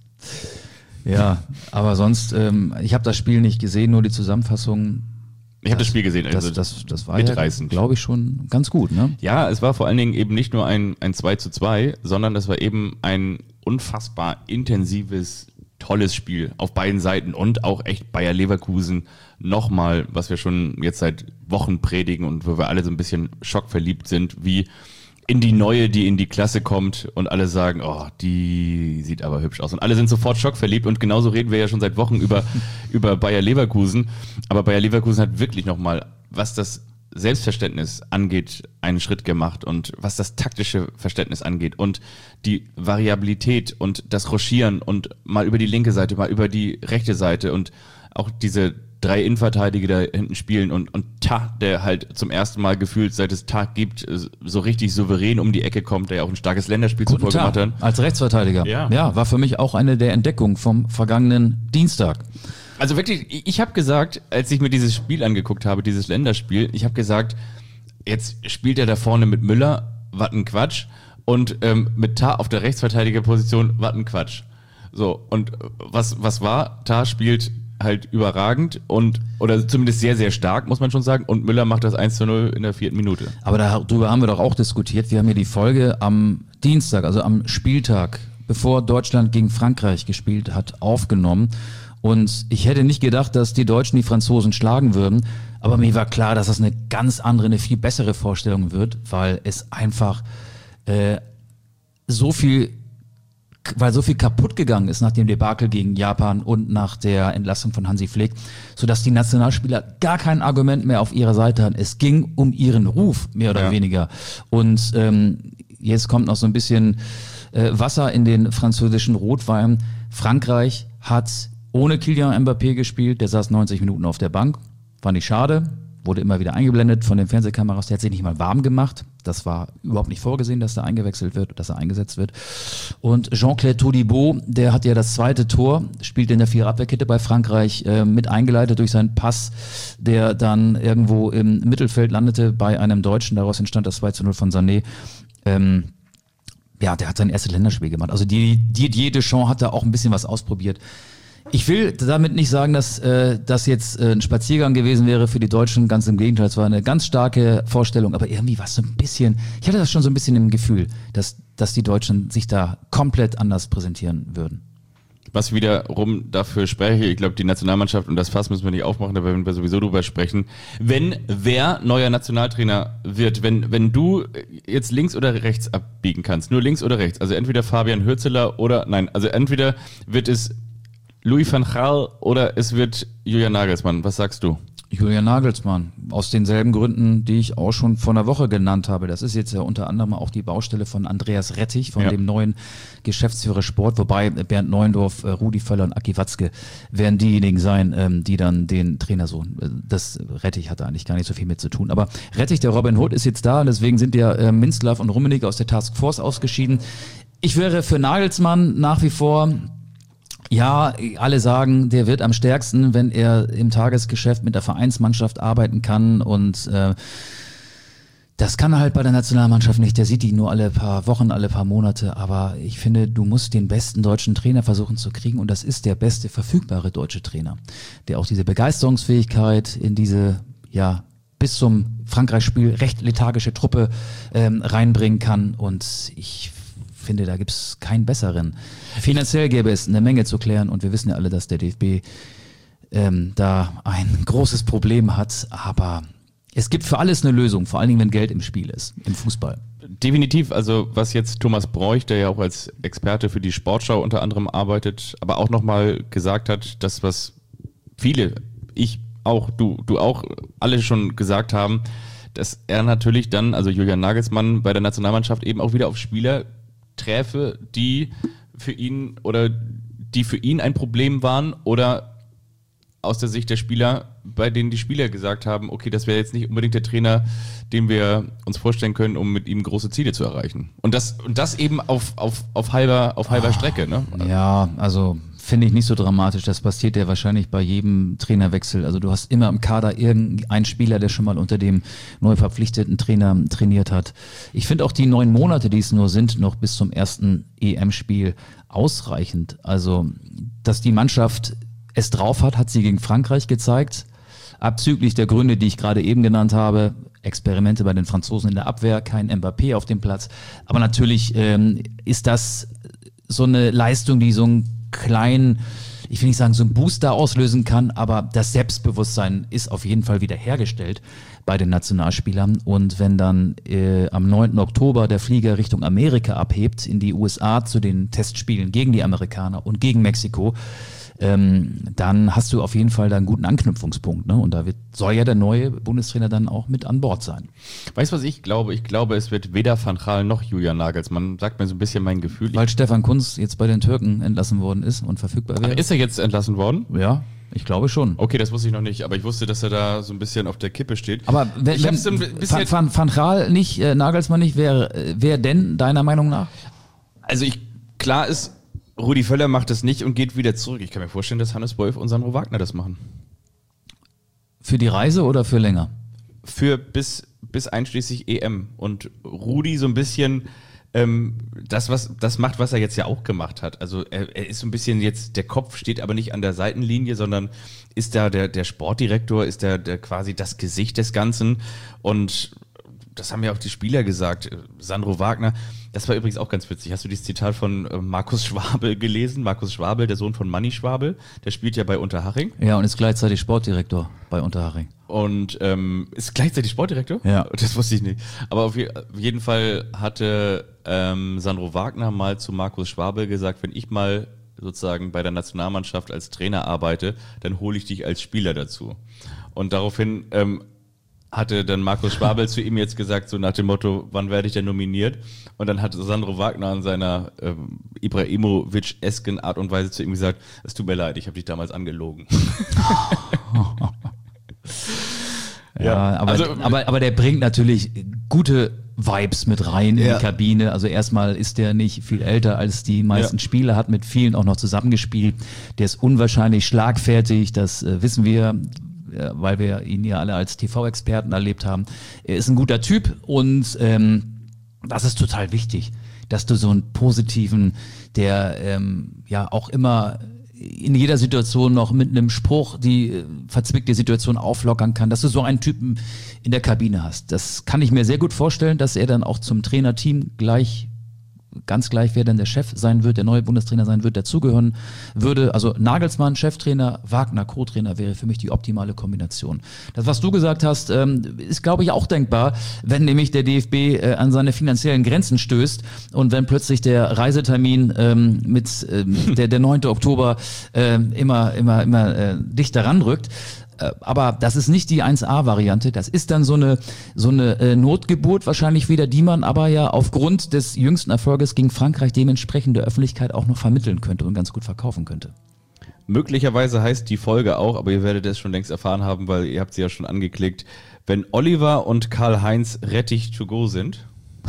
Ja, aber sonst, ähm, ich habe das Spiel nicht gesehen, nur die Zusammenfassung. Ich habe das Spiel gesehen. Das, Also das, das war mitreißend. ja, glaube ich, schon ganz gut, ne? Ja, es war vor allen Dingen eben nicht nur ein, ein zwei zu zwei, sondern es war eben ein unfassbar intensives, tolles Spiel auf beiden Seiten und auch echt Bayer Leverkusen nochmal, was wir schon jetzt seit Wochen predigen und wo wir alle so ein bisschen schockverliebt sind, wie in die neue, die in die Klasse kommt und alle sagen, oh, die sieht aber hübsch aus. Und alle sind sofort schockverliebt und genauso reden wir ja schon seit Wochen über, über Bayer Leverkusen. Aber Bayer Leverkusen hat wirklich nochmal, was das Selbstverständnis angeht, einen Schritt gemacht und was das taktische Verständnis angeht und die Variabilität und das Rochieren und mal über die linke Seite, mal über die rechte Seite und auch diese drei Innenverteidiger da hinten spielen und, und Ta, der halt zum ersten Mal gefühlt, seit es Tag gibt, so richtig souverän um die Ecke kommt, der ja auch ein starkes Länderspiel Guten zuvor Tag, gemacht hat. als Rechtsverteidiger. Ja. ja, war für mich auch eine der Entdeckungen vom vergangenen Dienstag. Also wirklich, ich, ich habe gesagt, als ich mir dieses Spiel angeguckt habe, dieses Länderspiel, ich habe gesagt, jetzt spielt er da vorne mit Müller, was ein Quatsch, und ähm, mit Ta auf der Rechtsverteidigerposition, was ein Quatsch. So, und was, was war? Ta spielt halt überragend und oder zumindest sehr, sehr stark, muss man schon sagen. Und Müller macht das eins zu null in der vierten Minute. Aber darüber haben wir doch auch diskutiert. Wir haben ja die Folge am Dienstag, also am Spieltag, bevor Deutschland gegen Frankreich gespielt hat, aufgenommen. Und ich hätte nicht gedacht, dass die Deutschen die Franzosen schlagen würden. Aber mir war klar, dass das eine ganz andere, eine viel bessere Vorstellung wird, weil es einfach äh, so viel weil so viel kaputt gegangen ist nach dem Debakel gegen Japan und nach der Entlassung von Hansi Flick, sodass die Nationalspieler gar kein Argument mehr auf ihrer Seite hatten. Es ging um ihren Ruf, mehr oder Ja. weniger. Und ähm, jetzt kommt noch so ein bisschen äh, Wasser in den französischen Rotwein. Frankreich hat ohne Kylian Mbappé gespielt, der saß neunzig Minuten auf der Bank. Fand ich schade, wurde immer wieder eingeblendet von den Fernsehkameras, der hat sich nicht mal warm gemacht. Das war überhaupt nicht vorgesehen, dass er eingewechselt wird, dass er eingesetzt wird. Und Jean-Claire Todibo, der hat ja das zweite Tor, spielt in der Viererabwehrkette bei Frankreich, äh, mit eingeleitet durch seinen Pass, der dann irgendwo im Mittelfeld landete bei einem Deutschen. Daraus entstand das zwei zu null von Sané. Ähm, ja, der hat sein erstes Länderspiel gemacht. Also die, die, die Deschamps hat da auch ein bisschen was ausprobiert. Ich will damit nicht sagen, dass äh, das jetzt äh, ein Spaziergang gewesen wäre für die Deutschen. Ganz im Gegenteil, es war eine ganz starke Vorstellung. Aber irgendwie war es so ein bisschen, ich hatte das schon so ein bisschen im Gefühl, dass, dass die Deutschen sich da komplett anders präsentieren würden. Was wiederum dafür spreche, ich glaube, die Nationalmannschaft, und das Fass müssen wir nicht aufmachen, da werden wir sowieso drüber sprechen, wenn wer neuer Nationaltrainer wird, wenn, wenn du jetzt links oder rechts abbiegen kannst, nur links oder rechts, also entweder Fabian Hürzeler oder, nein, also entweder wird es Louis van Gaal oder es wird Julian Nagelsmann. Was sagst du? Julian Nagelsmann, aus denselben Gründen, die ich auch schon vor einer Woche genannt habe. Das ist jetzt ja unter anderem auch die Baustelle von Andreas Rettich, von ja. dem neuen Geschäftsführer Sport, wobei Bernd Neuendorf, Rudi Völler und Aki Watzke werden diejenigen sein, die dann den Trainer so, das Rettich hatte eigentlich gar nicht so viel mit zu tun. Aber Rettich, der Robin Hood, ist jetzt da und deswegen sind ja Minzlaff und Rummenigge aus der Taskforce ausgeschieden. Ich wäre für Nagelsmann nach wie vor... Ja, alle sagen, der wird am stärksten, wenn er im Tagesgeschäft mit der Vereinsmannschaft arbeiten kann und äh, das kann er halt bei der Nationalmannschaft nicht. Der sieht die nur alle paar Wochen, alle paar Monate, aber ich finde, du musst den besten deutschen Trainer versuchen zu kriegen und das ist der beste verfügbare deutsche Trainer, der auch diese Begeisterungsfähigkeit in diese, ja, bis zum Frankreich-Spiel recht lethargische Truppe ähm, reinbringen kann und ich finde, da gibt's keinen besseren. Finanziell gäbe es eine Menge zu klären und wir wissen ja alle, dass der D F B ähm, da ein großes Problem hat, aber Es gibt für alles eine Lösung, vor allen Dingen, wenn Geld im Spiel ist, im Fußball. Definitiv, also was jetzt Thomas Broich, der ja auch als Experte für die Sportschau unter anderem arbeitet, aber auch nochmal gesagt hat, das, was viele, ich auch, du, du auch, alle schon gesagt haben, dass er natürlich dann, also Julian Nagelsmann bei der Nationalmannschaft eben auch wieder auf Spieler träfe, die für ihn oder die für ihn ein Problem waren oder aus der Sicht der Spieler, bei denen die Spieler gesagt haben, okay, das wäre jetzt nicht unbedingt der Trainer, den wir uns vorstellen können, um mit ihm große Ziele zu erreichen. Und das, und das eben auf, auf, auf halber, auf halber Strecke, ne? Ja, also finde ich nicht so dramatisch. Das passiert ja wahrscheinlich bei jedem Trainerwechsel. Also du hast immer im Kader irgendeinen Spieler, der schon mal unter dem neu verpflichteten Trainer trainiert hat. Ich finde auch die neun Monate, die es nur sind, noch bis zum ersten E M-Spiel ausreichend. Also, dass die Mannschaft es drauf hat, hat sie gegen Frankreich gezeigt. Abzüglich der Gründe, die ich gerade eben genannt habe, Experimente bei den Franzosen in der Abwehr, kein Mbappé auf dem Platz. Aber natürlich ähm, ist das so eine Leistung, die so einen kleinen, ich will nicht sagen, so einen Booster auslösen kann, aber das Selbstbewusstsein ist auf jeden Fall wieder hergestellt bei den Nationalspielern. Und wenn dann äh, am neunten Oktober der Flieger Richtung Amerika abhebt, in die U S A zu den Testspielen gegen die Amerikaner und gegen Mexiko, Ähm, dann hast du auf jeden Fall da einen guten Anknüpfungspunkt, ne? Und da wird, soll ja der neue Bundestrainer dann auch mit an Bord sein. Weißt du, was ich glaube? Ich glaube, es wird weder Van Gaal noch Julian Nagelsmann. Sagt mir so ein bisschen mein Gefühl. Weil Stefan Kuntz jetzt bei den Türken entlassen worden ist und verfügbar wäre. Ach, ist er jetzt entlassen worden? Ja, ich glaube schon. Okay, das wusste ich noch nicht, aber ich wusste, dass er da so ein bisschen auf der Kippe steht. Aber wenn, ich wenn so ein bisschen Van, Van Gaal nicht, äh, Nagelsmann nicht, wer, wer denn deiner Meinung nach? Also ich, klar ist, Rudi Völler macht das nicht und geht wieder zurück. Ich kann mir vorstellen, dass Hannes Wolf und Sandro Wagner das machen. Für die Reise oder für länger? Für bis, bis einschließlich E M. Und Rudi so ein bisschen ähm, das, was, das macht, was er jetzt ja auch gemacht hat. Also er, er ist so ein bisschen jetzt, der Kopf steht aber nicht an der Seitenlinie, sondern ist da der, der Sportdirektor, ist der, der quasi das Gesicht des Ganzen. Und das haben ja auch die Spieler gesagt, Sandro Wagner, das war übrigens auch ganz witzig. Hast du dieses Zitat von äh, Markus Schwabel gelesen? Markus Schwabel, der Sohn von Manni Schwabel, der spielt ja bei Unterhaching. Ja, und ist gleichzeitig Sportdirektor bei Unterhaching. Und ähm, ist gleichzeitig Sportdirektor? Ja. Das wusste ich nicht. Aber auf, je, auf jeden Fall hatte ähm, Sandro Wagner mal zu Markus Schwabel gesagt, wenn ich mal sozusagen bei der Nationalmannschaft als Trainer arbeite, dann hole ich dich als Spieler dazu. Und daraufhin ähm, hatte dann Markus Schwabel zu ihm jetzt gesagt, so nach dem Motto, wann werde ich denn nominiert? Und dann hat Sandro Wagner in seiner ähm, Ibrahimovic-esken Art und Weise zu ihm gesagt, es tut mir leid, ich habe dich damals angelogen. ja, Ja, aber, also, aber, aber der bringt natürlich gute Vibes mit rein in Ja. die Kabine. Also erstmal ist der nicht viel älter als die meisten Ja. Spieler, hat mit vielen auch noch zusammengespielt. Der ist unwahrscheinlich schlagfertig, das äh, wissen wir, äh, weil wir ihn ja alle als T V-Experten erlebt haben. Er ist ein guter Typ und ähm, das ist total wichtig, dass du so einen positiven, der ähm, ja auch immer in jeder Situation noch mit einem Spruch die äh, verzwickte Situation auflockern kann, dass du so einen Typen in der Kabine hast. Das kann ich mir sehr gut vorstellen, dass er dann auch zum Trainerteam gleich, ganz gleich, wer denn der Chef sein wird, der neue Bundestrainer sein wird, dazugehören würde. Also Nagelsmann, Cheftrainer, Wagner, Co-Trainer wäre für mich die optimale Kombination. Das, was du gesagt hast, ähm, ist, glaube ich, auch denkbar, wenn nämlich der D F B äh, an seine finanziellen Grenzen stößt und wenn plötzlich der Reisetermin ähm, mit ähm, der, der neunte Oktober äh, immer, immer, immer äh, dichter ranrückt. Aber das ist nicht die eins A-Variante, das ist dann so eine so eine äh, Notgeburt wahrscheinlich wieder, die man aber ja aufgrund des jüngsten Erfolges gegen Frankreich dementsprechend der Öffentlichkeit auch noch vermitteln könnte und ganz gut verkaufen könnte. möglicherweise heißt die Folge auch, aber ihr werdet es schon längst erfahren haben, weil ihr habt sie ja schon angeklickt, wenn Oliver und Karl-Heinz Rettich to go sind.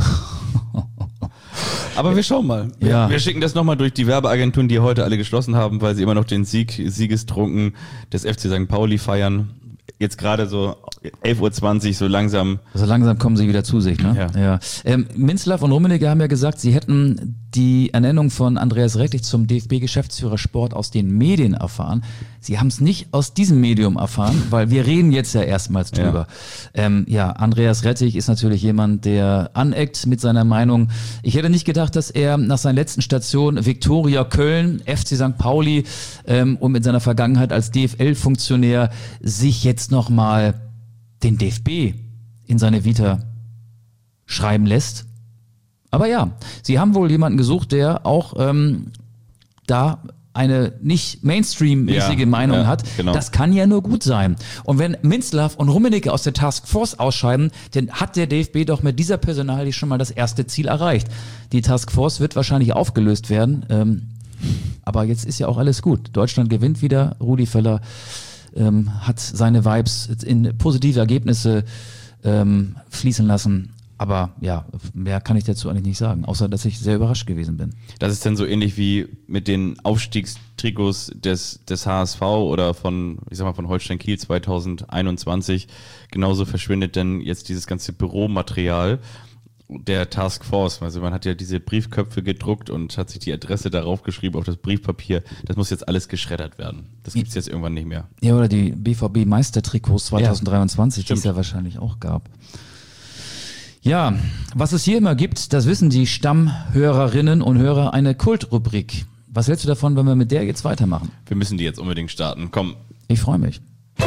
Aber wir schauen mal. Wir, Ja. wir schicken das nochmal durch die Werbeagenturen, die heute alle geschlossen haben, weil sie immer noch den Sieg, Siegestrunken des F C Sankt Pauli feiern. Jetzt gerade so elf Uhr zwanzig, so langsam. Also langsam kommen sie wieder zu sich, ne? Ja. ja. Ähm, Minzlaff und Rummenigge haben ja gesagt, sie hätten die Ernennung von Andreas Rettich zum D F B-Geschäftsführer Sport aus den Medien erfahren. Sie haben es nicht aus diesem Medium erfahren, weil wir reden jetzt ja erstmals drüber. Ja. Ähm, ja, Andreas Rettich ist natürlich jemand, der aneckt mit seiner Meinung. Ich hätte nicht gedacht, dass er nach seiner letzten Station Viktoria Köln, F C Sankt Pauli ähm, und mit seiner Vergangenheit als D F L-Funktionär sich jetzt nochmal den D F B in seine Vita schreiben lässt. Aber ja, sie haben wohl jemanden gesucht, der auch ähm, da eine nicht Mainstream-mäßige Ja, Meinung ja, hat. genau. Das kann ja nur gut sein. Und wenn Minzlaff und Rummenigge aus der Taskforce ausscheiden, dann hat der D F B doch mit dieser Personalie schon mal das erste Ziel erreicht. Die Taskforce wird wahrscheinlich aufgelöst werden. Ähm, aber jetzt ist ja auch alles gut. Deutschland gewinnt wieder. Rudi Völler ähm, hat seine Vibes in positive Ergebnisse ähm, fließen lassen. Aber ja, mehr kann ich dazu eigentlich nicht sagen, außer dass ich sehr überrascht gewesen bin. Das ist dann so ähnlich wie mit den Aufstiegstrikots des, des H S V oder von, ich sag mal, von Holstein Kiel zwanzig einundzwanzig. Genauso verschwindet dann jetzt dieses ganze Büromaterial der Taskforce. Also man hat ja diese Briefköpfe gedruckt und hat sich die Adresse darauf geschrieben auf das Briefpapier. Das muss jetzt alles geschreddert werden. Das gibt's jetzt irgendwann nicht mehr. Ja, oder die B V B-Meistertrikots zwanzig dreiundzwanzig, Ja, die es ja wahrscheinlich auch gab. Ja, was es hier immer gibt, das wissen die Stammhörerinnen und Hörer, eine Kultrubrik. Was hältst du davon, wenn wir mit der jetzt weitermachen? Wir müssen die jetzt unbedingt starten. Komm. Ich freue mich.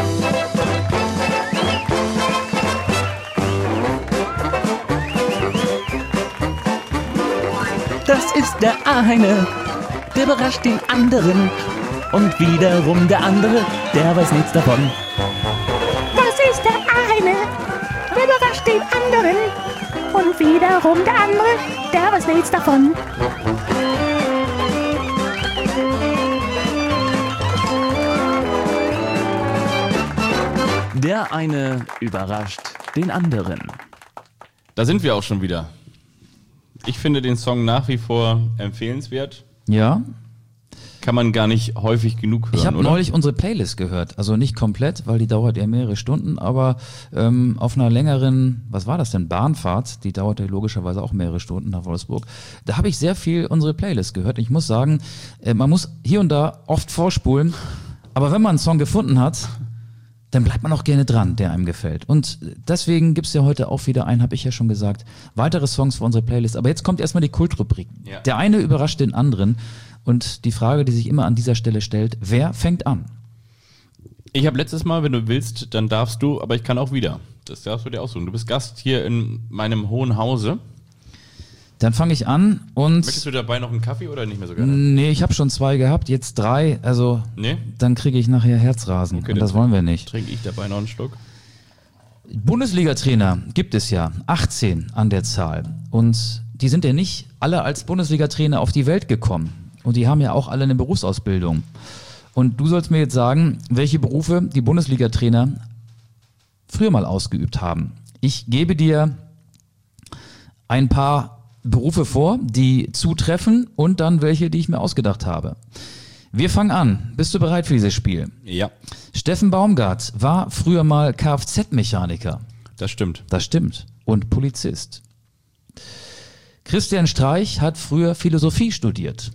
Das ist der eine, der überrascht den anderen. Und wiederum der andere, der weiß nichts davon. Das ist der eine, der überrascht den anderen. Und wiederum der andere, der weiß nichts davon. Der eine überrascht den anderen. Da sind wir auch schon wieder. Ich finde den Song nach wie vor empfehlenswert. Ja, Kann man gar nicht häufig genug hören, ich habe oder? neulich unsere Playlist gehört. Also nicht komplett, weil die dauert ja mehrere Stunden, aber ähm, auf einer längeren, was war das denn, Bahnfahrt, die dauerte logischerweise auch mehrere Stunden nach Wolfsburg. Da habe ich sehr viel unsere Playlist gehört. Ich muss sagen, äh, man muss hier und da oft vorspulen, aber wenn man einen Song gefunden hat, dann bleibt man auch gerne dran, der einem gefällt. Und deswegen gibt's ja heute auch wieder einen, habe ich ja schon gesagt, weitere Songs für unsere Playlist. Aber jetzt kommt erstmal die Kultrubrik. Ja. Der eine überrascht den anderen. Und die Frage, die sich immer an dieser Stelle stellt, wer fängt an? Ich habe letztes Mal, wenn du willst, dann darfst du, aber ich kann auch wieder. Das darfst du dir aussuchen. Du bist Gast hier in meinem hohen Hause. Dann fange ich an und... Möchtest du dabei noch einen Kaffee oder nicht mehr so gerne? Nee, ich habe schon zwei gehabt, jetzt drei. Also Nee? dann kriege ich nachher Herzrasen. Okay, und dann das wollen wir nicht. Trinke ich dabei noch einen Schluck? Bundesliga-Trainer gibt es ja, achtzehn an der Zahl. Und die sind ja nicht alle als Bundesliga-Trainer auf die Welt gekommen. Und die haben ja auch alle eine Berufsausbildung. Und du sollst mir jetzt sagen, welche Berufe die Bundesliga-Trainer früher mal ausgeübt haben. Ich gebe dir ein paar Berufe vor, die zutreffen und dann welche, die ich mir ausgedacht habe. Wir fangen an. Bist du bereit für dieses Spiel? Ja, Steffen Baumgart war früher mal Kfz-Mechaniker. das stimmt. Das stimmt. Und Polizist. Christian Streich hat früher Philosophie studiert.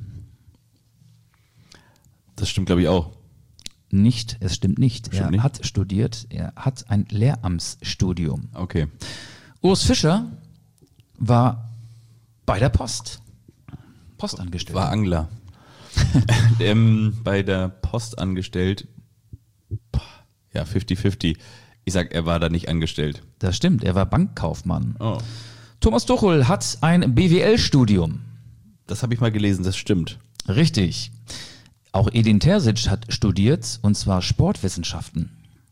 Das stimmt, glaube ich, auch. Nicht, es stimmt nicht. Stimmt er nicht? hat studiert, er hat ein Lehramtsstudium. Okay. Urs Fischer war bei der Post. Postangestellt. War Angler. ähm, bei der Post angestellt. Boah, ja, fünfzig fünfzig. Ich sag, er war da nicht angestellt. Das stimmt, er war Bankkaufmann. Oh. Thomas Tuchel hat ein B W L-Studium. Das habe ich mal gelesen, das stimmt. Richtig. Auch Edin Terzic hat studiert, und zwar Sportwissenschaften.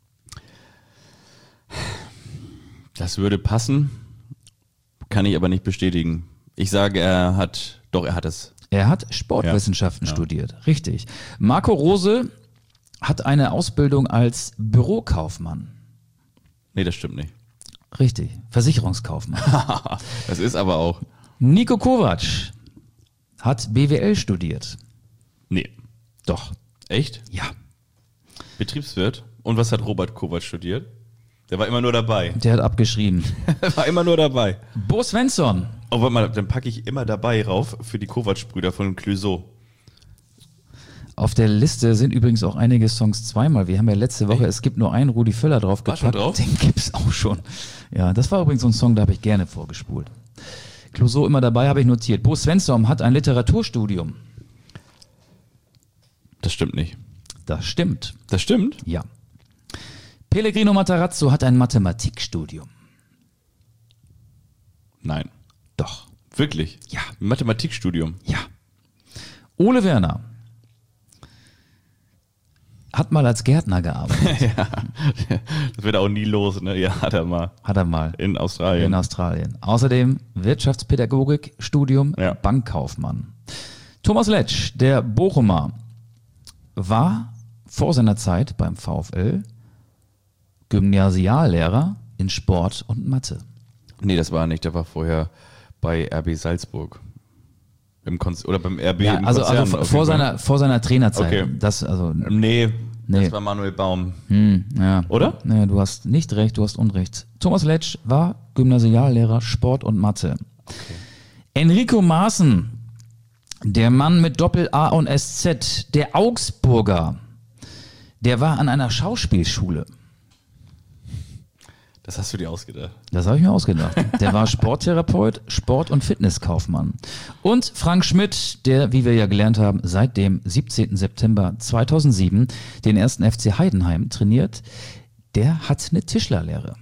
Das würde passen, kann ich aber nicht bestätigen. Ich sage, er hat, doch, er hat es. Er hat Sportwissenschaften Ja. Ja. studiert. Richtig. Marco Rose hat eine Ausbildung als Bürokaufmann. Nee, das stimmt nicht. Richtig. Versicherungskaufmann. Das ist aber auch. Nico Kovac hat B W L studiert. Nee. Doch. Echt? Ja. Betriebswirt. Und was hat Robert Kovac studiert? Der war immer nur dabei. Der hat abgeschrieben. Der war immer nur dabei. Bo Svensson. Oh, warte mal, dann packe ich immer dabei rauf für die Kovac-Brüder von Clouseau. Auf der Liste sind übrigens auch einige Songs zweimal. Wir haben ja letzte Woche, es gibt nur einen Rudi Völler drauf War schon gepackt. drauf? Den gibt's auch schon. Ja, das war übrigens so ein Song, da habe ich gerne vorgespult. Clouseau immer dabei, habe ich notiert. Bo Svensson hat ein Literaturstudium. Das stimmt nicht. Das stimmt. Das stimmt? Ja. Pellegrino Matarazzo hat ein Mathematikstudium. Nein. Doch. Wirklich? Ja. Mathematikstudium. Ja. Ole Werner hat mal als Gärtner gearbeitet. Ja. Das wird auch nie los, ne? Ja, hat er mal. Hat er mal. In Australien. In Australien. Außerdem Wirtschaftspädagogik, Studium, Ja. Bankkaufmann. Thomas Letsch, der Bochumer, war vor seiner Zeit beim VfL Gymnasiallehrer in Sport und Mathe. Nee, das war er nicht. Der war vorher bei R B Salzburg. Im Konz oder beim R B Ja, im also, Konzern. also auf vor jeden Fall. seiner, vor seiner Trainerzeit. Okay. Das, also, Nee, Nee. das war Manuel Baum. hm, ja. Oder? Nee, du hast nicht recht, du hast Unrecht. Thomas Letsch war Gymnasiallehrer Sport und Mathe. Enrico Maaßen, der Mann mit Doppel-A und S Z, der Augsburger, der war an einer Schauspielschule. Das hast du dir ausgedacht. Das habe ich mir ausgedacht. Der war Sporttherapeut, Sport- und Fitnesskaufmann. Und Frank Schmidt, der, wie wir ja gelernt haben, seit dem siebzehnten September zweitausendsieben den ersten F C Heidenheim trainiert, der hat eine Tischlerlehre.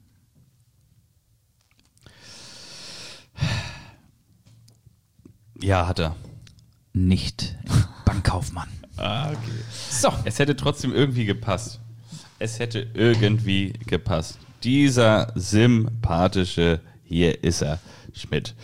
Ja, hat er. Nicht Bankkaufmann. Ah, okay. So. Es hätte trotzdem irgendwie gepasst. Es hätte irgendwie gepasst. Dieser sympathische, hier ist er, Schmidt.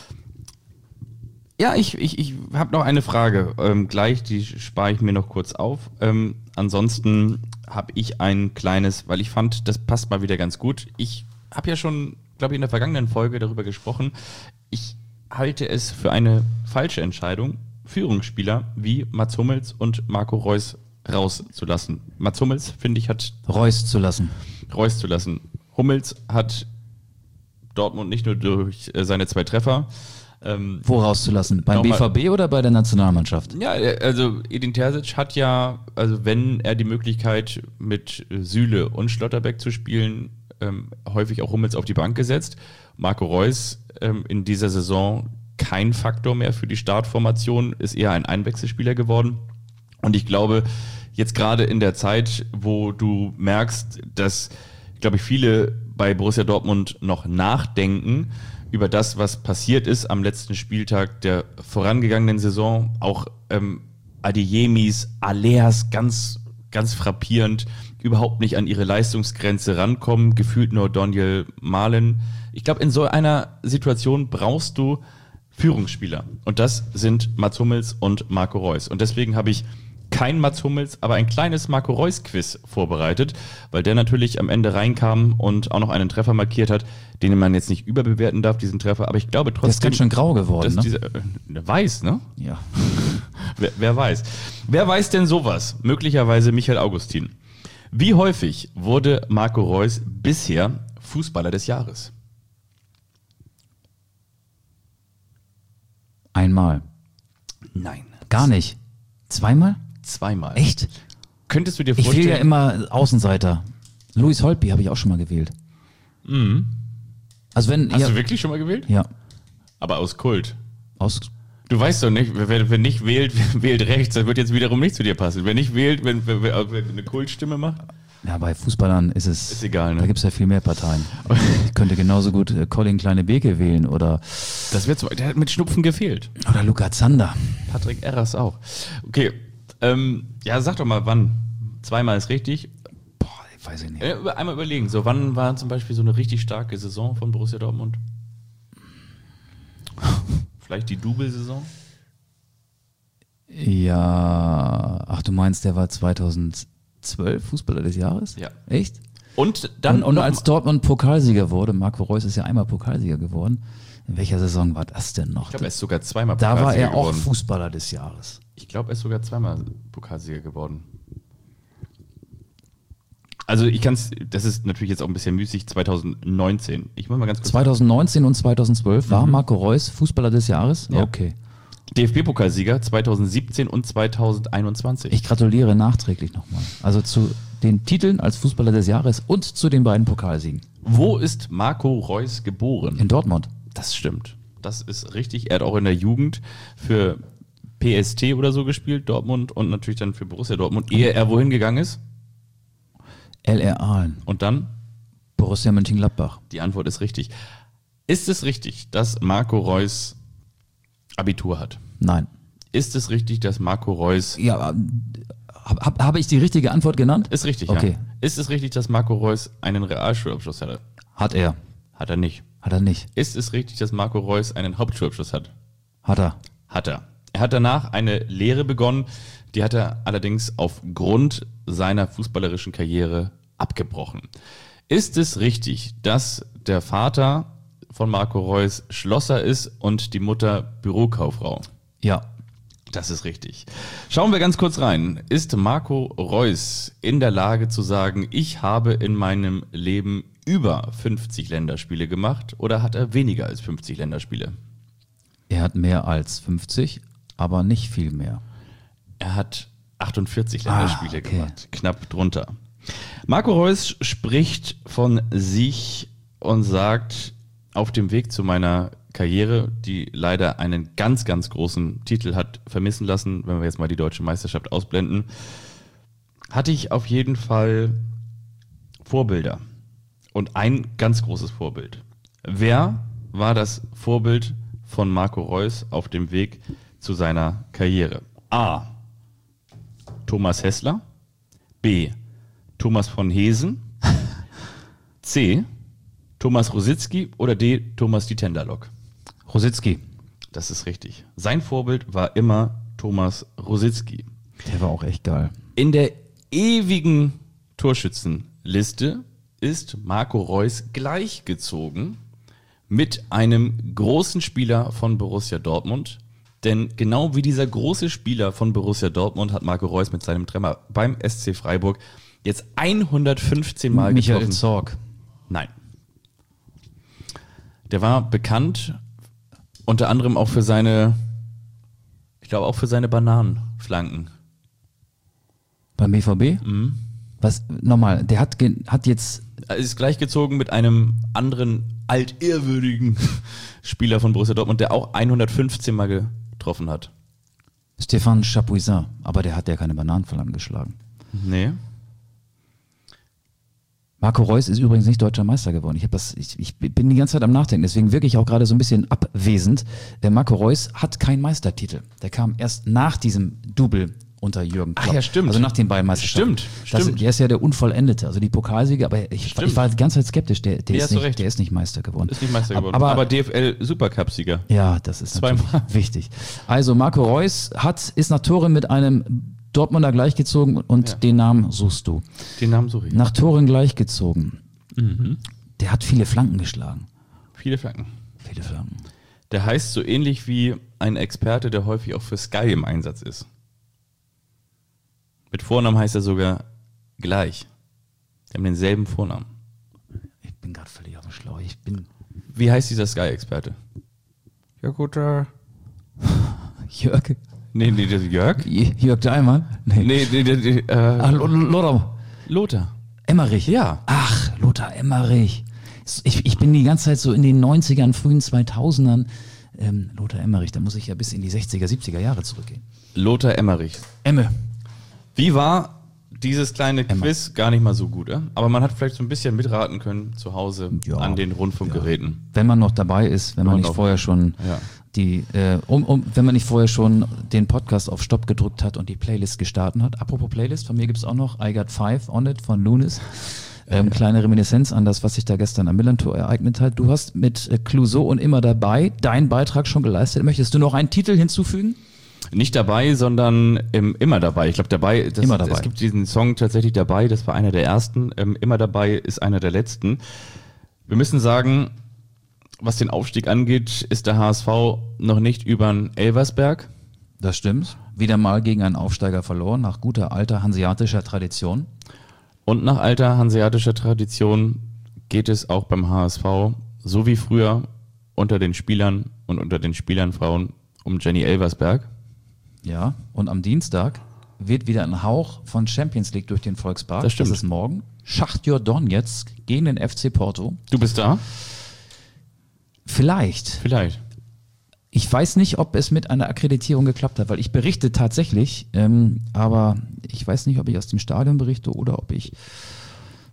Ja, ich, ich, ich habe noch eine Frage. Ähm, gleich, die spare ich mir noch kurz auf. Ähm, ansonsten habe ich ein kleines, weil ich fand, das passt mal wieder ganz gut. Ich habe ja schon, glaube ich, in der vergangenen Folge darüber gesprochen. Ich halte es für eine falsche Entscheidung, Führungsspieler wie Mats Hummels und Marco Reus rauszulassen. Mats Hummels, finde ich, hat Reus zu lassen. Reus zu lassen. Hummels hat Dortmund nicht nur durch äh, seine zwei Treffer. Ähm, Wo rauszulassen? Beim B Nochmal- V B oder bei der Nationalmannschaft? ja, äh, also Edin Terzic hat ja, also wenn er die Möglichkeit mit äh, Süle und Schlotterbeck zu spielen, ähm, häufig auch Hummels auf die Bank gesetzt. Marco Reus ähm, in dieser Saison kein Faktor mehr für die Startformation, ist eher ein Einwechselspieler geworden. Und ich glaube, jetzt gerade in der Zeit, wo du merkst, dass, glaube ich, viele bei Borussia Dortmund noch nachdenken über das, was passiert ist am letzten Spieltag der vorangegangenen Saison, auch ähm, Adeyemis, Aleas ganz, ganz frappierend, überhaupt nicht an ihre Leistungsgrenze rankommen, gefühlt nur Daniel Mahlen. Ich glaube, in so einer Situation brauchst du Führungsspieler. Und das sind Mats Hummels und Marco Reus. Und deswegen habe ich kein Mats Hummels, aber ein kleines Marco Reus-Quiz vorbereitet, weil der natürlich am Ende reinkam und auch noch einen Treffer markiert hat, den man jetzt nicht überbewerten darf, diesen Treffer. Aber ich glaube trotzdem... Der ist ganz schön grau geworden, dass ne? dieser, äh, weiß, ne? Ja. Wer, wer weiß. Wer weiß denn sowas? Möglicherweise Michael Augustin. Wie häufig wurde Marco Reus bisher Fußballer des Jahres? Einmal. Nein. Gar nicht. Zweimal? Zweimal. Echt? Könntest du dir Ich vorstellen... wähle ja immer Außenseiter. Luis Holtby habe ich auch schon mal gewählt. Mhm. Also wenn Hast ja, du wirklich schon mal gewählt? ja, Aber aus Kult. aus Du weißt doch nicht, wer, wer nicht wählt, wählt rechts. Das wird jetzt wiederum nicht zu dir passen. Wer nicht wählt, wenn, wer, wer wer eine Kultstimme macht, ja, bei Fußballern ist es ist egal, Da ne? gibt es ja viel mehr Parteien. Ich könnte genauso gut äh, Colin Kleine-Beke wählen oder, Das wird so, der hat mit Schnupfen gefehlt. oder Luca Zander. Patrick Erras auch. Okay, ähm, ja, sag doch mal, wann? Zweimal ist richtig. Boah, weiß ich nicht. Äh, über- einmal überlegen, so wann war zum Beispiel so eine richtig starke Saison von Borussia Dortmund? Vielleicht die Double-Saison? Ja, ach, du meinst, der war zweitausendzwölf Fußballer des Jahres? Ja. Echt? Und dann Und, und noch als mal- Dortmund Pokalsieger wurde, Marco Reus ist ja einmal Pokalsieger geworden. In welcher Saison war das denn noch? ich glaube, er ist sogar zweimal Da war Pokalsieger er auch geworden. Fußballer des Jahres. Ich glaube, er ist sogar zweimal Pokalsieger geworden. Also ich kann es, das ist natürlich jetzt auch ein bisschen müßig, zweitausendneunzehn. Ich muss mal ganz kurz... zweitausendneunzehn und zweitaudzwölf war Marco Reus Fußballer des Jahres? Ja. Okay. D F B-Pokalsieger zweitausendsiebzehn und zweitausendeinundzwanzig. Ich gratuliere nachträglich nochmal. Also zu den Titeln als Fußballer des Jahres und zu den beiden Pokalsiegen. Wo ist Marco Reus geboren? In Dortmund. Das stimmt. Das ist richtig. Er hat auch in der Jugend für P S T oder so gespielt, Dortmund, und natürlich dann für Borussia Dortmund, ehe er wohin gegangen ist? L R Aalen. Und dann? Borussia Mönchengladbach. Die Antwort ist richtig. Ist es richtig, dass Marco Reus Abitur hat? Nein. Ist es richtig, dass Marco Reus... Ja, habe hab, hab ich die richtige Antwort genannt? Ist richtig, Okay. ja. Ist es richtig, dass Marco Reus einen Realschulabschluss hatte? Hat er. Hat er nicht. Hat er nicht. Ist es richtig, dass Marco Reus einen Hauptschulabschluss hat? Hat er. Hat er. Er hat danach eine Lehre begonnen, die hat er allerdings aufgrund seiner fußballerischen Karriere abgebrochen. Ist es richtig, dass der Vater von Marco Reus Schlosser ist und die Mutter Bürokauffrau? Ja. Das ist richtig. Schauen wir ganz kurz rein. Ist Marco Reus in der Lage zu sagen, ich habe in meinem Leben über fünfzig Länderspiele gemacht, oder hat er weniger als fünfzig Länderspiele? Er hat mehr als fünfzig, aber nicht viel mehr. Er hat achtundvierzig Ah, Länderspiele okay. gemacht, knapp drunter. Marco Reus spricht von sich und sagt, auf dem Weg zu meiner Karriere, die leider einen ganz, ganz großen Titel hat vermissen lassen, wenn wir jetzt mal die deutsche Meisterschaft ausblenden, hatte ich auf jeden Fall Vorbilder. Und ein ganz großes Vorbild. Wer war das Vorbild von Marco Reus auf dem Weg zu seiner Karriere? A. Thomas Hässler. B. Thomas von Hesen. C. Thomas Rositzky. Oder D. Thomas die Tenderlock. Rositzky. Das ist richtig. Sein Vorbild war immer Thomas Rositzky. Der war auch echt geil. In der ewigen Torschützenliste ist Marco Reus gleichgezogen mit einem großen Spieler von Borussia Dortmund. Denn genau wie dieser große Spieler von Borussia Dortmund hat Marco Reus mit seinem Treffer beim S C Freiburg jetzt hundertfünfzehn Mal Michael getroffen. Zorc. Nein. Der war bekannt unter anderem auch für seine, ich glaube auch für seine Bananenflanken. Beim B V B? Mhm. Was, nochmal, der hat, ge- hat jetzt, Er ist gleichgezogen mit einem anderen altehrwürdigen Spieler von Borussia Dortmund, der auch hundertfünfzehn Mal getroffen hat. Stéphane Chapuisat, aber der hat ja keine Bananenflanken geschlagen. Nee. Marco Reus ist übrigens nicht deutscher Meister geworden. Ich, hab das, ich, ich bin die ganze Zeit am Nachdenken, deswegen wirke ich auch gerade so ein bisschen abwesend. Der Marco Reus hat keinen Meistertitel. Der kam erst nach diesem Double unter Jürgen Klopp. Ach ja, stimmt. Also nach den beiden Meisterschaften. Stimmt, Das, stimmt. der ist ja der Unvollendete, also die Pokalsieger, aber ich, Stimmt. ich war die ganze Zeit skeptisch. Der, der, Nee, ist hast du nicht, recht. der ist nicht Meister geworden. Ist nicht Meister geworden. Aber, Aber D F L-Supercup-Sieger. ja, das ist Zweimal. natürlich wichtig. Also Marco Reus hat, ist nach Toren mit einem Dortmunder gleichgezogen und Ja. den Namen suchst du. Den Namen suche ich. Nach Toren gleichgezogen. Mhm. Der hat viele Flanken geschlagen. Viele Flanken. Viele Flanken. Der heißt so ähnlich wie ein Experte, der häufig auch für Sky im Einsatz ist. Mit Vornamen heißt er sogar gleich. Die haben denselben Vornamen. Ich bin gerade völlig auf dem Schlauch. Ich bin Wie heißt dieser Sky-Experte? Ja gut, äh, Jörg. Nee, nee, das ist Jörg? J- Jörg Daimann? Nee. Nee, nee, nee, nee äh, Ach, L- Lothar Lothar. Emmerich. Ja. Ach, Lothar Emmerich. Ich, ich bin die ganze Zeit so in den neunzigern, frühen zweitausendern. Ähm, Lothar Emmerich, da muss ich ja bis in die sechziger, siebziger Jahre zurückgehen. Lothar Emmerich. Emme. Wie war dieses kleine Quiz? Gar nicht mal so gut, äh? Aber man hat vielleicht so ein bisschen mitraten können zu Hause Ja. an den Rundfunkgeräten. Wenn man noch dabei ist, wenn man man nicht noch- vorher schon Ja. die, äh, um, um, wenn man nicht vorher schon den Podcast auf Stopp gedrückt hat und die Playlist gestartet hat. Apropos Playlist, von mir gibt's auch noch I Got Five on It von Lunis. Ähm, kleine Reminiszenz an das, was sich da gestern am Millantor ereignet hat. Du hast mit äh, Clouseau und immer dabei deinen Beitrag schon geleistet. Möchtest du noch einen Titel hinzufügen? Nicht dabei, sondern ähm, immer dabei. Ich glaube, dabei, das, Immer dabei. es gibt diesen Song tatsächlich dabei, das war einer der ersten. Ähm, immer dabei ist einer der letzten. Wir müssen sagen, was den Aufstieg angeht, ist der H S V noch nicht über den Elversberg. Das stimmt. Wieder mal gegen einen Aufsteiger verloren, nach guter alter hanseatischer Tradition. Und nach alter hanseatischer Tradition geht es auch beim H S V, so wie früher, unter den Spielern und unter den Spielernfrauen um Jenny Elversberg. Ja, und am Dienstag wird wieder ein Hauch von Champions League durch den Volkspark. Das stimmt. Das ist morgen. Schachtjor Donetsk gegen den F C Porto. Du bist da? Vielleicht. Vielleicht. Ich weiß nicht, ob es mit einer Akkreditierung geklappt hat, weil ich berichte tatsächlich, ähm, aber ich weiß nicht, ob ich aus dem Stadion berichte oder ob ich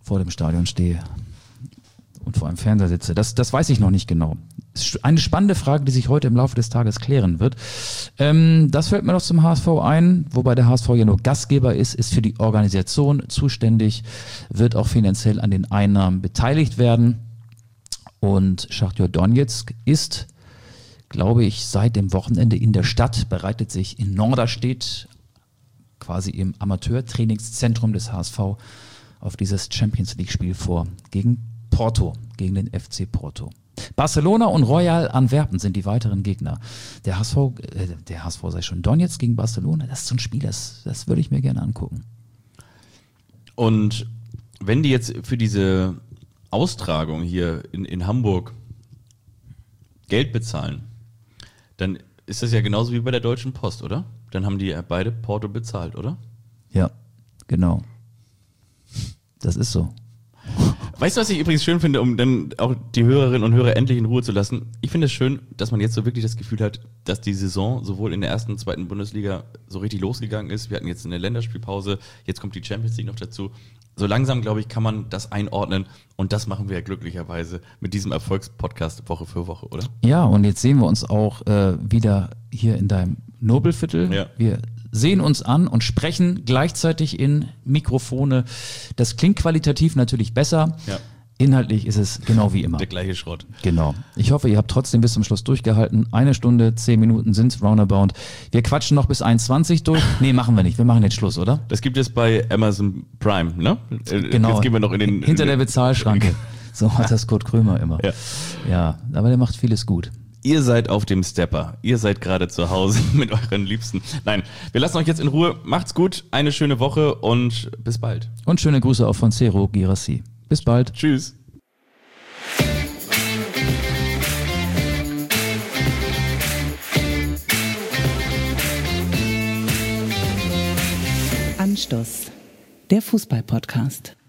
vor dem Stadion stehe und vor einem Fernseher sitze. Das, das weiß ich noch nicht genau. Ist eine spannende Frage, die sich heute im Laufe des Tages klären wird. Ähm, das fällt mir noch zum H S V ein, wobei der H S V ja nur Gastgeber ist, ist für die Organisation zuständig, wird auch finanziell an den Einnahmen beteiligt werden. Und Schachtjor Donezk ist, glaube ich, seit dem Wochenende in der Stadt, bereitet sich in Norderstedt, quasi im Amateurtrainingszentrum des H S V, auf dieses Champions-League-Spiel vor gegen Porto, gegen den F C Porto. Barcelona und Royal Antwerpen sind die weiteren Gegner. Der H S V, äh, der H S V sei schon Donetsk gegen Barcelona, das ist so ein Spiel, das, das würde ich mir gerne angucken. Und wenn die jetzt für diese Austragung hier in, in Hamburg Geld bezahlen, dann ist das ja genauso wie bei der Deutschen Post, oder? Dann haben die ja beide Porto bezahlt, oder? Ja, genau. Das ist so. Weißt du, was ich übrigens schön finde, um dann auch die Hörerinnen und Hörer endlich in Ruhe zu lassen? Ich finde es schön, dass man jetzt so wirklich das Gefühl hat, dass die Saison sowohl in der ersten und zweiten Bundesliga so richtig losgegangen ist. Wir hatten jetzt eine Länderspielpause, jetzt kommt die Champions League noch dazu. So langsam, glaube ich, kann man das einordnen und das machen wir ja glücklicherweise mit diesem Erfolgspodcast Woche für Woche, oder? Ja, und jetzt sehen wir uns auch äh, wieder hier in deinem Nobelviertel. Ja. Wir sehen uns an und sprechen gleichzeitig in Mikrofone. Das klingt qualitativ natürlich besser. Ja. Inhaltlich ist es genau wie immer. Der gleiche Schrott. Genau. Ich hoffe, ihr habt trotzdem bis zum Schluss durchgehalten. Eine Stunde, zehn Minuten sind's roundabout. Wir quatschen noch bis eins zwanzig durch. Nee, machen wir nicht. Wir machen jetzt Schluss, oder? Das gibt es bei Amazon Prime, ne? Genau. Jetzt gehen wir noch in den... Hinter der Bezahlschranke. So hat das Kurt Krömer immer. Ja. Ja, aber der macht vieles gut. Ihr seid auf dem Stepper. Ihr seid gerade zu Hause mit euren Liebsten. Nein, wir lassen euch jetzt in Ruhe. Macht's gut, eine schöne Woche und bis bald. Und schöne Grüße auch von Cero Girassi. Bis bald. Tschüss. Anstoß, der Fußball-Podcast.